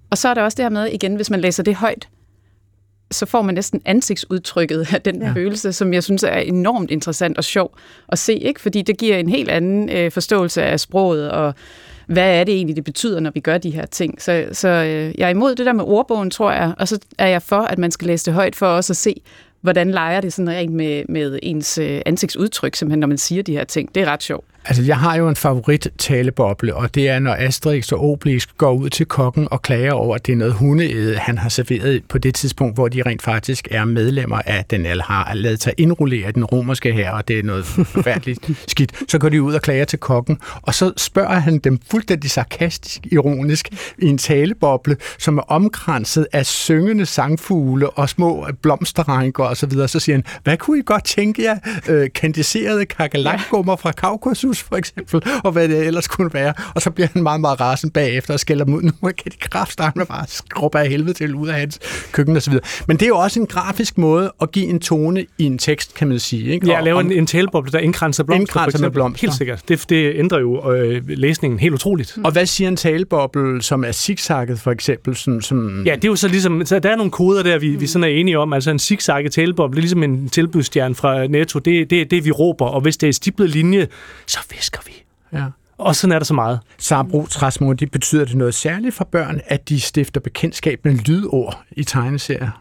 Og så er der også det her med, igen, hvis man læser det højt, så får man næsten ansigtsudtrykket af den ja. følelse, som jeg synes er enormt interessant og sjov at se, ikke? Fordi det giver en helt anden øh, forståelse af sproget, og hvad er det egentlig, det betyder, når vi gør de her ting. Så, så øh, jeg er imod det der med ordbogen, tror jeg, og så er jeg for, at man skal læse det højt for også at se, hvordan leger det sådan rent med, med ens øh, ansigtsudtryk, simpelthen, når man siger de her ting. Det er ret sjovt. Altså, jeg har jo en favorit taleboble, og det er, når Asterix og Obelix går ud til kokken og klager over, at det er noget hundeæde, han har serveret på det tidspunkt, hvor de rent faktisk er medlemmer af den, eller har lavet sig indrullere den romerske hær, og det er noget forfærdeligt skidt. Så går de ud og klager til kokken, og så spørger han dem fuldstændig sarkastisk, ironisk, i en taleboble, som er omkranset af syngende sangfugle og små blomsterranker og så videre. Så siger han, hvad kunne I godt tænke jer? Øh, kandiserede kakelakgummer fra Kaukasus, for eksempel, og hvad det ellers kunne være. Og så bliver han meget, meget rasende bagefter og skælder dem ud. Nu kan de kraftstemme bare skrubbe af helvede til ud af hans køkken og så videre. Men det er jo også en grafisk måde at give en tone i en tekst, kan man sige. Ikke? Ja, lave en, en taleboble, der indkranser blomster. Indkranser med blomster. Helt sikkert. Det, det ændrer jo øh, læsningen helt utroligt. Og hvad siger en taleboble, som er zigzagget, for eksempel? Som, som... Ja, det er jo så ligesom, så der er nogle koder der, vi, vi sådan er enige om. Altså en zigzagget taleboble, det er ligesom en tilbudsstjerne fra Netto. Det, det er det, vi råber. Og hvis det er stiplet linje, så visker vi. Ja. Og sådan er der så meget. Sabro Træsmor, det betyder det noget særligt for børn, at de stifter bekendtskab med lydord i tegneserier?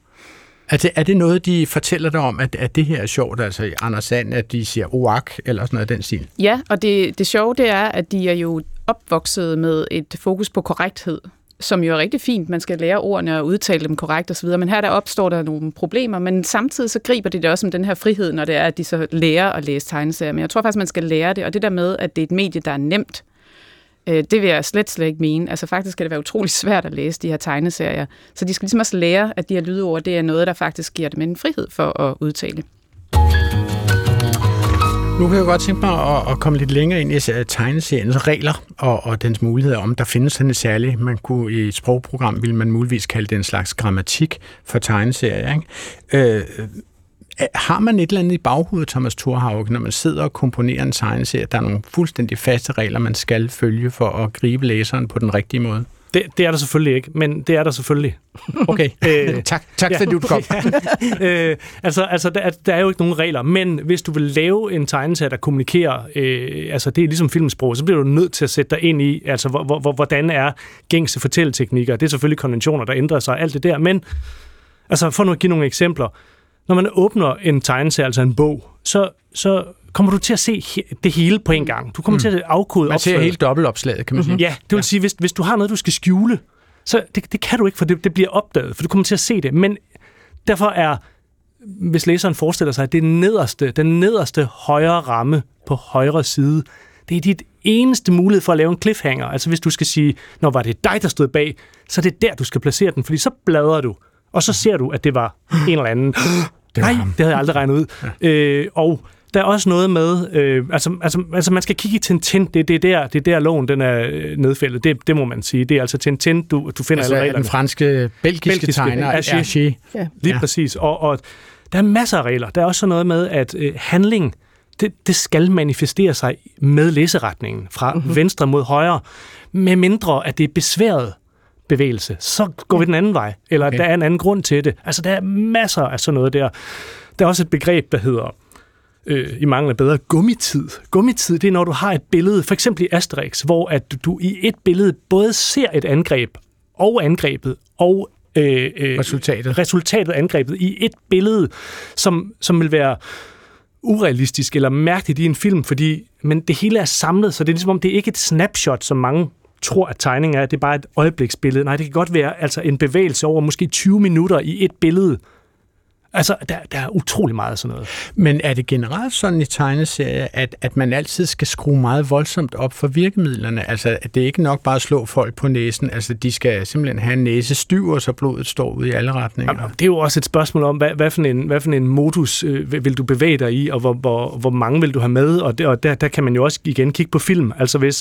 Er det, er det noget, de fortæller dig om, at, at det her er sjovt? Altså i Anders Sand, at de siger oak eller sådan noget af den stil? Ja, og det, det sjove det er, at de er jo opvokset med et fokus på korrekthed, som jo er rigtig fint. Man skal lære ordene og udtale dem korrekt osv., men her der opstår der nogle problemer, men samtidig så griber de det også som den her frihed, når det er, at de så lærer at læse tegneserier. Men jeg tror faktisk, man skal lære det, og det der med, at det er et medie, der er nemt, det vil jeg slet, slet ikke mene. Altså faktisk skal det være utrolig svært at læse de her tegneserier. Så de skal ligesom også lære, at de her lydord, det er noget, der faktisk giver dem en frihed for at udtale. Nu kan jeg godt tænke mig at, at komme lidt længere ind i tegneseriens regler og, og dens muligheder, om der findes sådan et særligt, man kunne i et sprogprogram, ville man muligvis kalde det en slags grammatik for tegneserier, ikke? Øh, har man et eller andet i baghovedet, Thomas Thorhauge, når man sidder og komponerer en tegneserie, der er nogle fuldstændig faste regler, man skal følge for at gribe læseren på den rigtige måde? Det, det er der selvfølgelig ikke, men det er der selvfølgelig. Okay, øh, tak, tak ja, fordi du kom. øh, altså, altså der, der er jo ikke nogen regler, men hvis du vil lave en tegneserie, der kommunikerer, øh, altså det er ligesom filmsprog, så bliver du nødt til at sætte dig ind i, altså hvor, hvor, hvordan er gængse fortælleteknikker. Det er selvfølgelig konventioner, der ændrer sig, alt det der, men altså for nu at give nogle eksempler. Når man åbner en tegneserie, altså en bog, så, så kommer du til at se det hele på en gang. Du kommer mm. til at afkode Man ser opslaget. helt dobbeltopslaget, kan man sige. Ja, det vil sige, hvis, hvis du har noget, du skal skjule, så det, det kan du ikke, for det, det bliver opdaget, for du kommer til at se det. Men derfor er, hvis læseren forestiller sig, at det nederste, den nederste højre ramme på højre side, det er dit eneste mulighed for at lave en cliffhanger. Altså hvis du skal sige, når var det dig, der stod bag, så er det der, du skal placere den, fordi så bladrer du, og så ser du, at det var en eller anden. Det Nej, det havde jeg aldrig regnet ud. Ja. Øh, og der er også noget med, øh, altså, altså, altså man skal kigge i Tintin, det, det, er der, det er der loven den er nedfældet, det, det må man sige. Det er altså Tintin, du, du finder altså alle reglerne. den franske, belgiske, belgiske tegner, Hergé. Ja. Lige ja. Præcis. Og, og der er masser af regler. Der er også noget med, at øh, handling, det, det skal manifestere sig med læseretningen fra mm-hmm. venstre mod højre, med mindre at det er besværet bevægelse, så går vi den anden vej, eller okay. der er en anden grund til det. Altså, der er masser af sådan noget der. Der er også et begreb, der hedder, øh, i mangel af bedre, gummitid. Gummitid, det er, når du har et billede, for eksempel i Asterix, hvor at du i et billede både ser et angreb, og angrebet, og øh, øh, resultatet. resultatet af angrebet i et billede, som, som vil være urealistisk eller mærkeligt i en film, fordi men det hele er samlet, så det er ligesom om, det er ikke et snapshot, som mange tror, at tegning er, det er bare et øjebliksbillede. Nej, det kan godt være altså en bevægelse over måske tyve minutter i et billede. Altså, der, der er utrolig meget sådan noget. Men er det generelt sådan i tegneserier, at, at man altid skal skrue meget voldsomt op for virkemidlerne? Altså, at det ikke nok bare at slå folk på næsen? Altså, de skal simpelthen have en næse styv, så blodet står ud i alle retninger? Jamen, det er jo også et spørgsmål om, hvad, hvad, for, en, hvad for en modus øh, vil du bevæge dig i, og hvor, hvor, hvor mange vil du have med? Og, det, og der, der kan man jo også igen kigge på film. Altså, hvis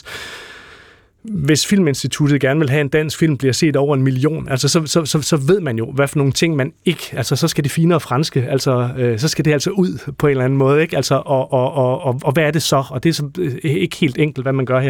Hvis Filminstituttet gerne vil have en dansk film, bliver set over en million, altså så, så, så, så ved man jo, hvad for nogle ting man ikke, altså så skal det finere franske, altså øh, så skal det altså ud på en eller anden måde, ikke? Altså, og, og, og, og, og hvad er det så? Og det er så ikke helt enkelt, hvad man gør her.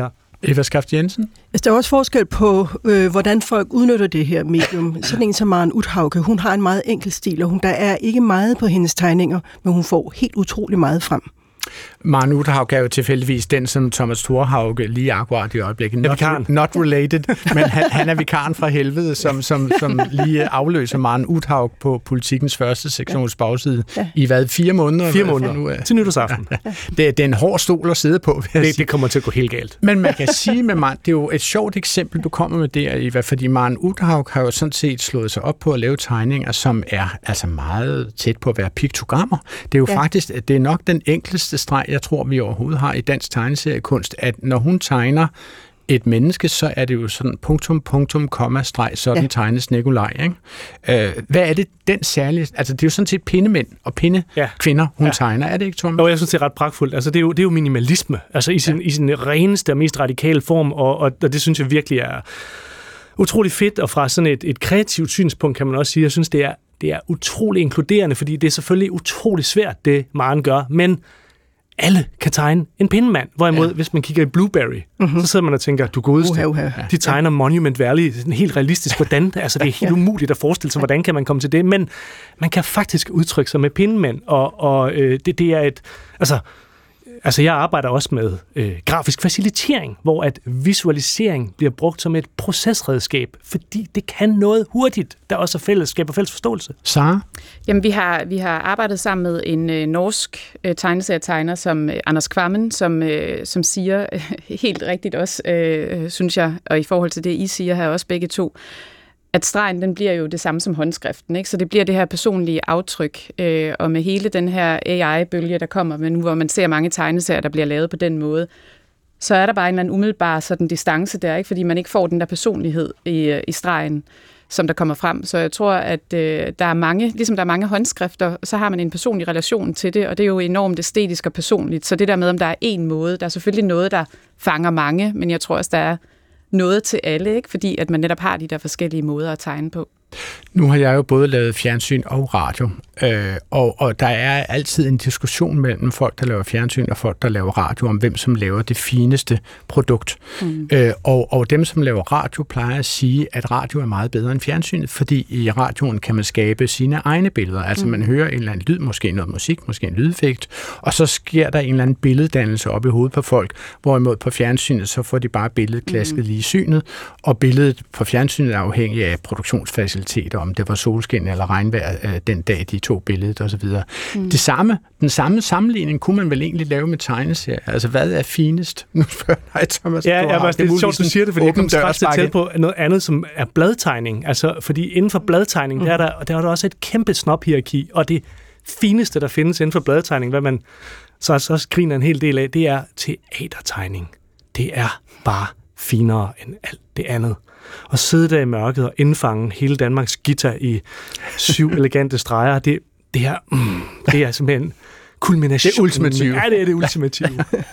Eva Skaft Jensen? Der er også forskel på, øh, hvordan folk udnytter det her medium. Sådan en som Maren Uthauge, hun har en meget enkel stil, og hun, der er ikke meget på hendes tegninger, men hun får helt utrolig meget frem. Maren Uthauge er jo tilfældigvis den, som Thomas Thorhauge lige akkurat i øjeblikket. Not, not related, men han, han er vikaren fra helvede, som, som, som lige afløser Maren Uthauge på Politikens første sektions bagside ja. i hvad, fire måneder? Fire måneder, nu til nytårsaften. Ja. Det, det er en hård stol at sidde på. Det, det kommer til at gå helt galt. Men man kan sige med Maren, det er jo et sjovt eksempel, du kommer med der, Eva, fordi Maren Uthauge har jo sådan set slået sig op på at lave tegninger, som er altså meget tæt på at være piktogrammer. Det er jo ja. faktisk, det er nok den enkleste streg, jeg tror, vi overhovedet har i dansk tegneseriekunst, at når hun tegner et menneske, så er det jo sådan punktum, punktum, komma, streg, sådan ja. tegnes Nikolaj, ikke? Øh, hvad er det, den særlige... Altså, det er jo sådan set pindemænd og pindekvinder, ja. hun ja. tegner. Er det ikke, Thomas? Jo, jeg synes, det er ret pragtfuldt. Altså, det er jo, det er jo minimalisme, altså i sin, ja. i sin reneste og mest radikale form, og, og, og det synes jeg virkelig er utrolig fedt, og fra sådan et, et kreativt synspunkt, kan man også sige, jeg synes, det er, det er utrolig inkluderende, fordi det er selvfølgelig utrolig svært, det Maren gør, men alle kan tegne en pindemand. Hvorimod, ja. hvis man kigger i Blueberry, mm-hmm. så sidder man og tænker, du godeste, uh-huh, uh-huh. de tegner ja. Monument Valley sådan helt realistisk. Hvordan? Altså, det er helt umuligt at forestille sig, hvordan kan man komme til det? Men man kan faktisk udtrykke sig med pindemand, og, og øh, det, det er et... Altså, Altså, jeg arbejder også med øh, grafisk facilitering, hvor at visualisering bliver brugt som et procesredskab, fordi det kan noget hurtigt, der også er fællesskab og fælles forståelse. Sara? Jamen, vi har, vi har arbejdet sammen med en øh, norsk øh, tegneserietegner, som øh, Anders Kvammen, som, øh, som siger øh, helt rigtigt også, øh, synes jeg, og i forhold til det, I siger her også begge to, at stregen, den bliver jo det samme som håndskriften, ikke? Så det bliver det her personlige aftryk, øh, og med hele den her A I-bølge, der kommer, men nu hvor man ser mange tegneserier, der bliver lavet på den måde, så er der bare en eller anden umiddelbar sådan distance der, ikke? Fordi man ikke får den der personlighed i, i stregen, som der kommer frem. Så jeg tror, at øh, der er mange, ligesom der er mange håndskrifter, så har man en personlig relation til det, og det er jo enormt æstetisk og personligt. Så det der med, om der er én måde, der er selvfølgelig noget, der fanger mange, men jeg tror også, der er noget til alle, ikke? Fordi at man netop har de der forskellige måder at tegne på. Nu har jeg jo både lavet fjernsyn og radio, øh, og, og der er altid en diskussion mellem folk, der laver fjernsyn, og folk, der laver radio, om hvem som laver det fineste produkt. Mm. Øh, og, og dem, som laver radio, plejer at sige, at radio er meget bedre end fjernsynet, fordi i radioen kan man skabe sine egne billeder. Altså mm. man hører en eller anden lyd, måske noget musik, måske en lydeffekt, og så sker der en eller anden billeddannelse op i hovedet på folk, hvorimod på fjernsynet, så får de bare billedet klasket mm. lige i synet, og billedet på fjernsynet er afhængig af produktionsfaciliteter, om det var solskin eller regnvejr øh, den dag, de tog billedet osv. Mm. Det samme, den samme sammenligning kunne man vel egentlig lave med tegneserier. Altså, hvad er finest? Nu spørger jeg, Thomas. Ja, ja, det er sjovt, du siger det, fordi jeg kom straks til på noget andet, som er bladtegning. Altså, fordi inden for bladtegning, mm. der, er der, der er der også et kæmpe snop-hierarki, og det fineste, der findes inden for bladtegning, hvad man så også griner en hel del af, det er teatertegning. Det er bare finere end alt det andet. Og sidde der i mørket og indfange hele Danmarks guitar i syv elegante streger, det, det, er, mm, det er simpelthen kulmination. Det er ultimative. Ja, det er det ultimative.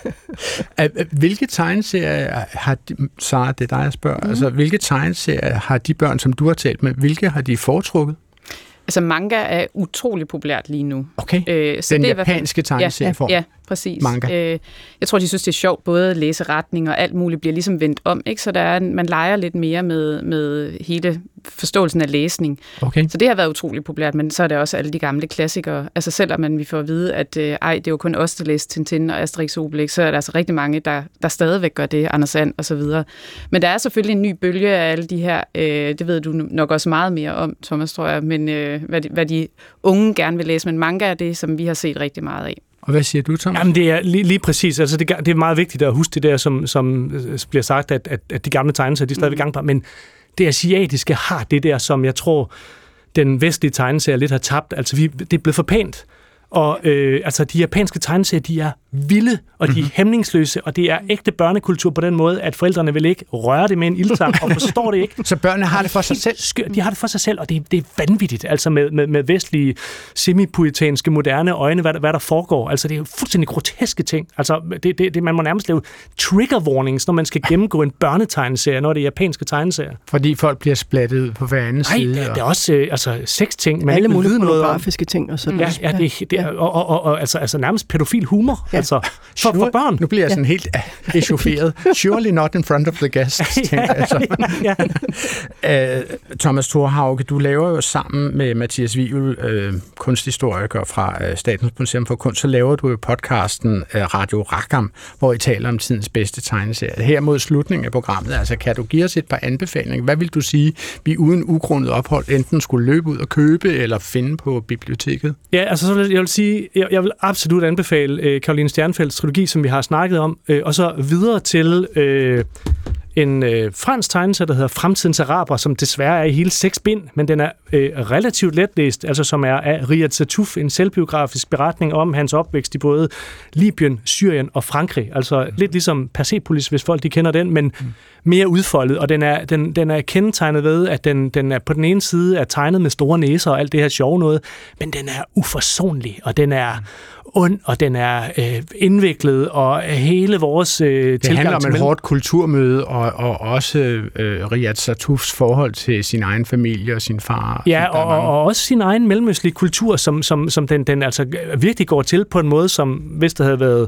Hvilke tegneserier har de, Sara, det er dig, jeg spørger, mm. altså, hvilke tegneserier har de børn, som du har talt med, hvilke har de foretrukket? Altså, manga er utrolig populært lige nu. Okay, øh, så den det japanske tegneserieform. Ja, ja, præcis. Manga. Øh, jeg tror, de synes, det er sjovt, både læseretning og alt muligt bliver ligesom vendt om, ikke? Så der er, man leger lidt mere med, med hele forståelsen af læsning. Okay. Så det har været utrolig populært, men så er det også alle de gamle klassikere. Altså selvom man, vi får at vide, at øh, ej, det er jo kun os, der læste Tintin og Asterix Obelix, så er der altså rigtig mange, der, der stadigvæk gør det, Anders And og så videre. Men der er selvfølgelig en ny bølge af alle de her, øh, det ved du nok også meget mere om, Thomas, tror jeg, men øh, hvad, de, hvad de unge gerne vil læse, men manga er det, som vi har set rigtig meget af. Og hvad siger du, Thomas? Jamen, det er lige, lige præcis. Altså, det, det er meget vigtigt at huske det der, som, som bliver sagt, at, at, at de gamle tegneserier, de er stadigvæk mm. gangbar, men det asiatiske har det der, som jeg tror, den vestlige tegneserie lidt har tabt. Altså, vi, det er blevet for pænt. Og øh, altså, de japanske tegneserier, de er vilde, og de er mm-hmm. hæmningsløse, og det er ægte børnekultur på den måde, at forældrene vil ikke røre det med en ildtang, og forstår det ikke. Så børnene har det for sig selv? Skør, de har det for sig selv, og det, det er vanvittigt, altså med, med, med vestlige, semi-puritanske, moderne øjne, hvad, hvad der foregår. Altså, det er jo fuldstændig groteske ting. Altså, det, det, det, man må nærmest lave trigger warnings, når man skal gennemgå en børnetegneserie, når det er japanske tegneserier. Fordi folk bliver splattet på hver anden Nej, side? Nej, det er også øh, altså, seks ting, man alle ikke mulige pornografiske ting og sådan. Ja, ja, det, det ja. og, og, og, og altså, altså nærmest pædofil humor, ja. altså for, sure. for børn. Nu bliver jeg sådan helt echaufferet. Surely not in front of the guests, tænker jeg så. ja, ja. uh, Thomas Thorhauge, du laver jo sammen med Mathias Wivel, uh, kunsthistoriker fra uh, Statens Museum for Kunst, så laver du jo podcasten uh, Radio Rackham, hvor I taler om tidens bedste tegneserie. Her mod slutningen af programmet, altså kan du give os et par anbefalinger? Hvad vil du sige, vi uden ugrundet ophold enten skulle løbe ud og købe eller finde på biblioteket? Ja, altså så vil jeg vil sige, jeg, jeg vil absolut anbefale øh, Caroline Stjernfeldts trilogi, som vi har snakket om, øh, og så videre til øh, en øh, fransk tegneserie, der hedder Fremtidens Araber, som desværre er i hele seks bind, men den er øh, relativt letlæst, altså som er af Riyad Sattouf, en selvbiografisk beretning om hans opvækst i både Libyen, Syrien og Frankrig. Altså mm. lidt ligesom Persepolis, hvis folk de kender den, men mm. mere udfoldet, og den er, den, den er kendetegnet ved, at den, den er på den ene side er tegnet med store næser og alt det her sjove noget, men den er uforsonlig, og den er ond, og den er øh, indviklet, og hele vores øh, det handler om et hårdt kulturmøde, og, og også øh, Riyad Sattoufs forhold til sin egen familie og sin far. Ja, og, og, og også sin egen mellemøstlige kultur, som, som, som den, den altså virkelig går til på en måde, som hvis der havde været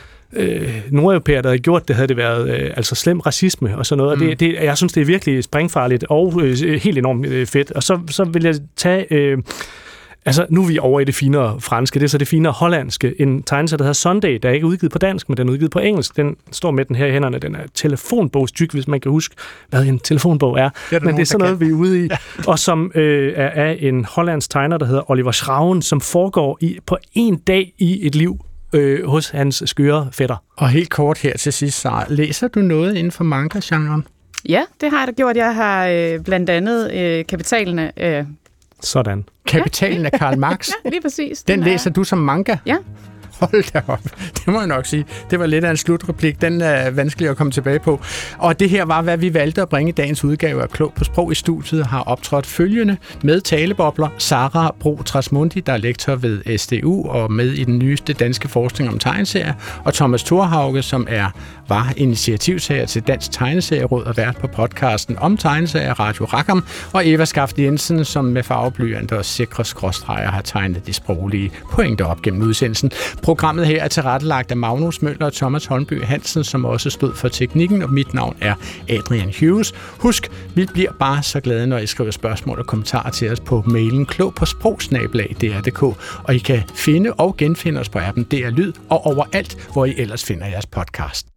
øh, nordeuropæere, der havde gjort det, havde det været øh, altså slem racisme og sådan noget. Mm. Og det, det, jeg synes, det er virkelig springfarligt og øh, helt enormt øh, fedt. Og så, så vil jeg tage... Øh, Altså, nu er vi over i det finere franske, det er så det finere hollandske. En tegneserie, der hedder Sunday, der er ikke udgivet på dansk, men den er udgivet på engelsk. Den står med den her i hænderne. Den er telefonbogstyk, hvis man kan huske, hvad en telefonbog er. Det er men det er sådan noget, kan. vi er ude i. Ja. Og som øh, er af en hollandsk tegner, der hedder Oliver Schrauen, som foregår i, på en dag i et liv øh, hos hans skøre fætter. Og helt kort her til sidst, Sara, læser du noget inden for manga-genren? Ja, det har jeg da gjort. Jeg har øh, blandt andet øh, Kapitalene... Øh, Sådan. Kapitalen af Karl Marx. Ja, lige præcis. Den, den læser er... du som manga? Ja. Hold da op. Det må jeg nok sige. Det var lidt af en slutreplik. Den er vanskelig at komme tilbage på. Og det her var, hvad vi valgte at bringe i dagens udgave af Klog på Sprog. I studiet har optrådt følgende med talebobler. Sara Bro Trasmundi, der er lektor ved S D U og med i den nyeste danske forskning om tegneserier. Og Thomas Thorhauge, som er var initiativtager til Dansk Tegneserieråd og vært på podcasten om tegneserier Radio Rackham. Og Eva Skaft Jensen, som med farveblyanter og sikre skråstreger har tegnet de sproglige pointer op gennem udsendelsen. Programmet her er tilrettelagt af Magnus Møller og Thomas Holmby Hansen, som også stod for teknikken, og mit navn er Adrian Hughes. Husk, vi bliver bare så glade, når I skriver spørgsmål og kommentarer til os på mailen klog på sprog snabel-a d r punktum d k, og I kan finde og genfinde os på appen D R Lyd og overalt, hvor I ellers finder jeres podcast.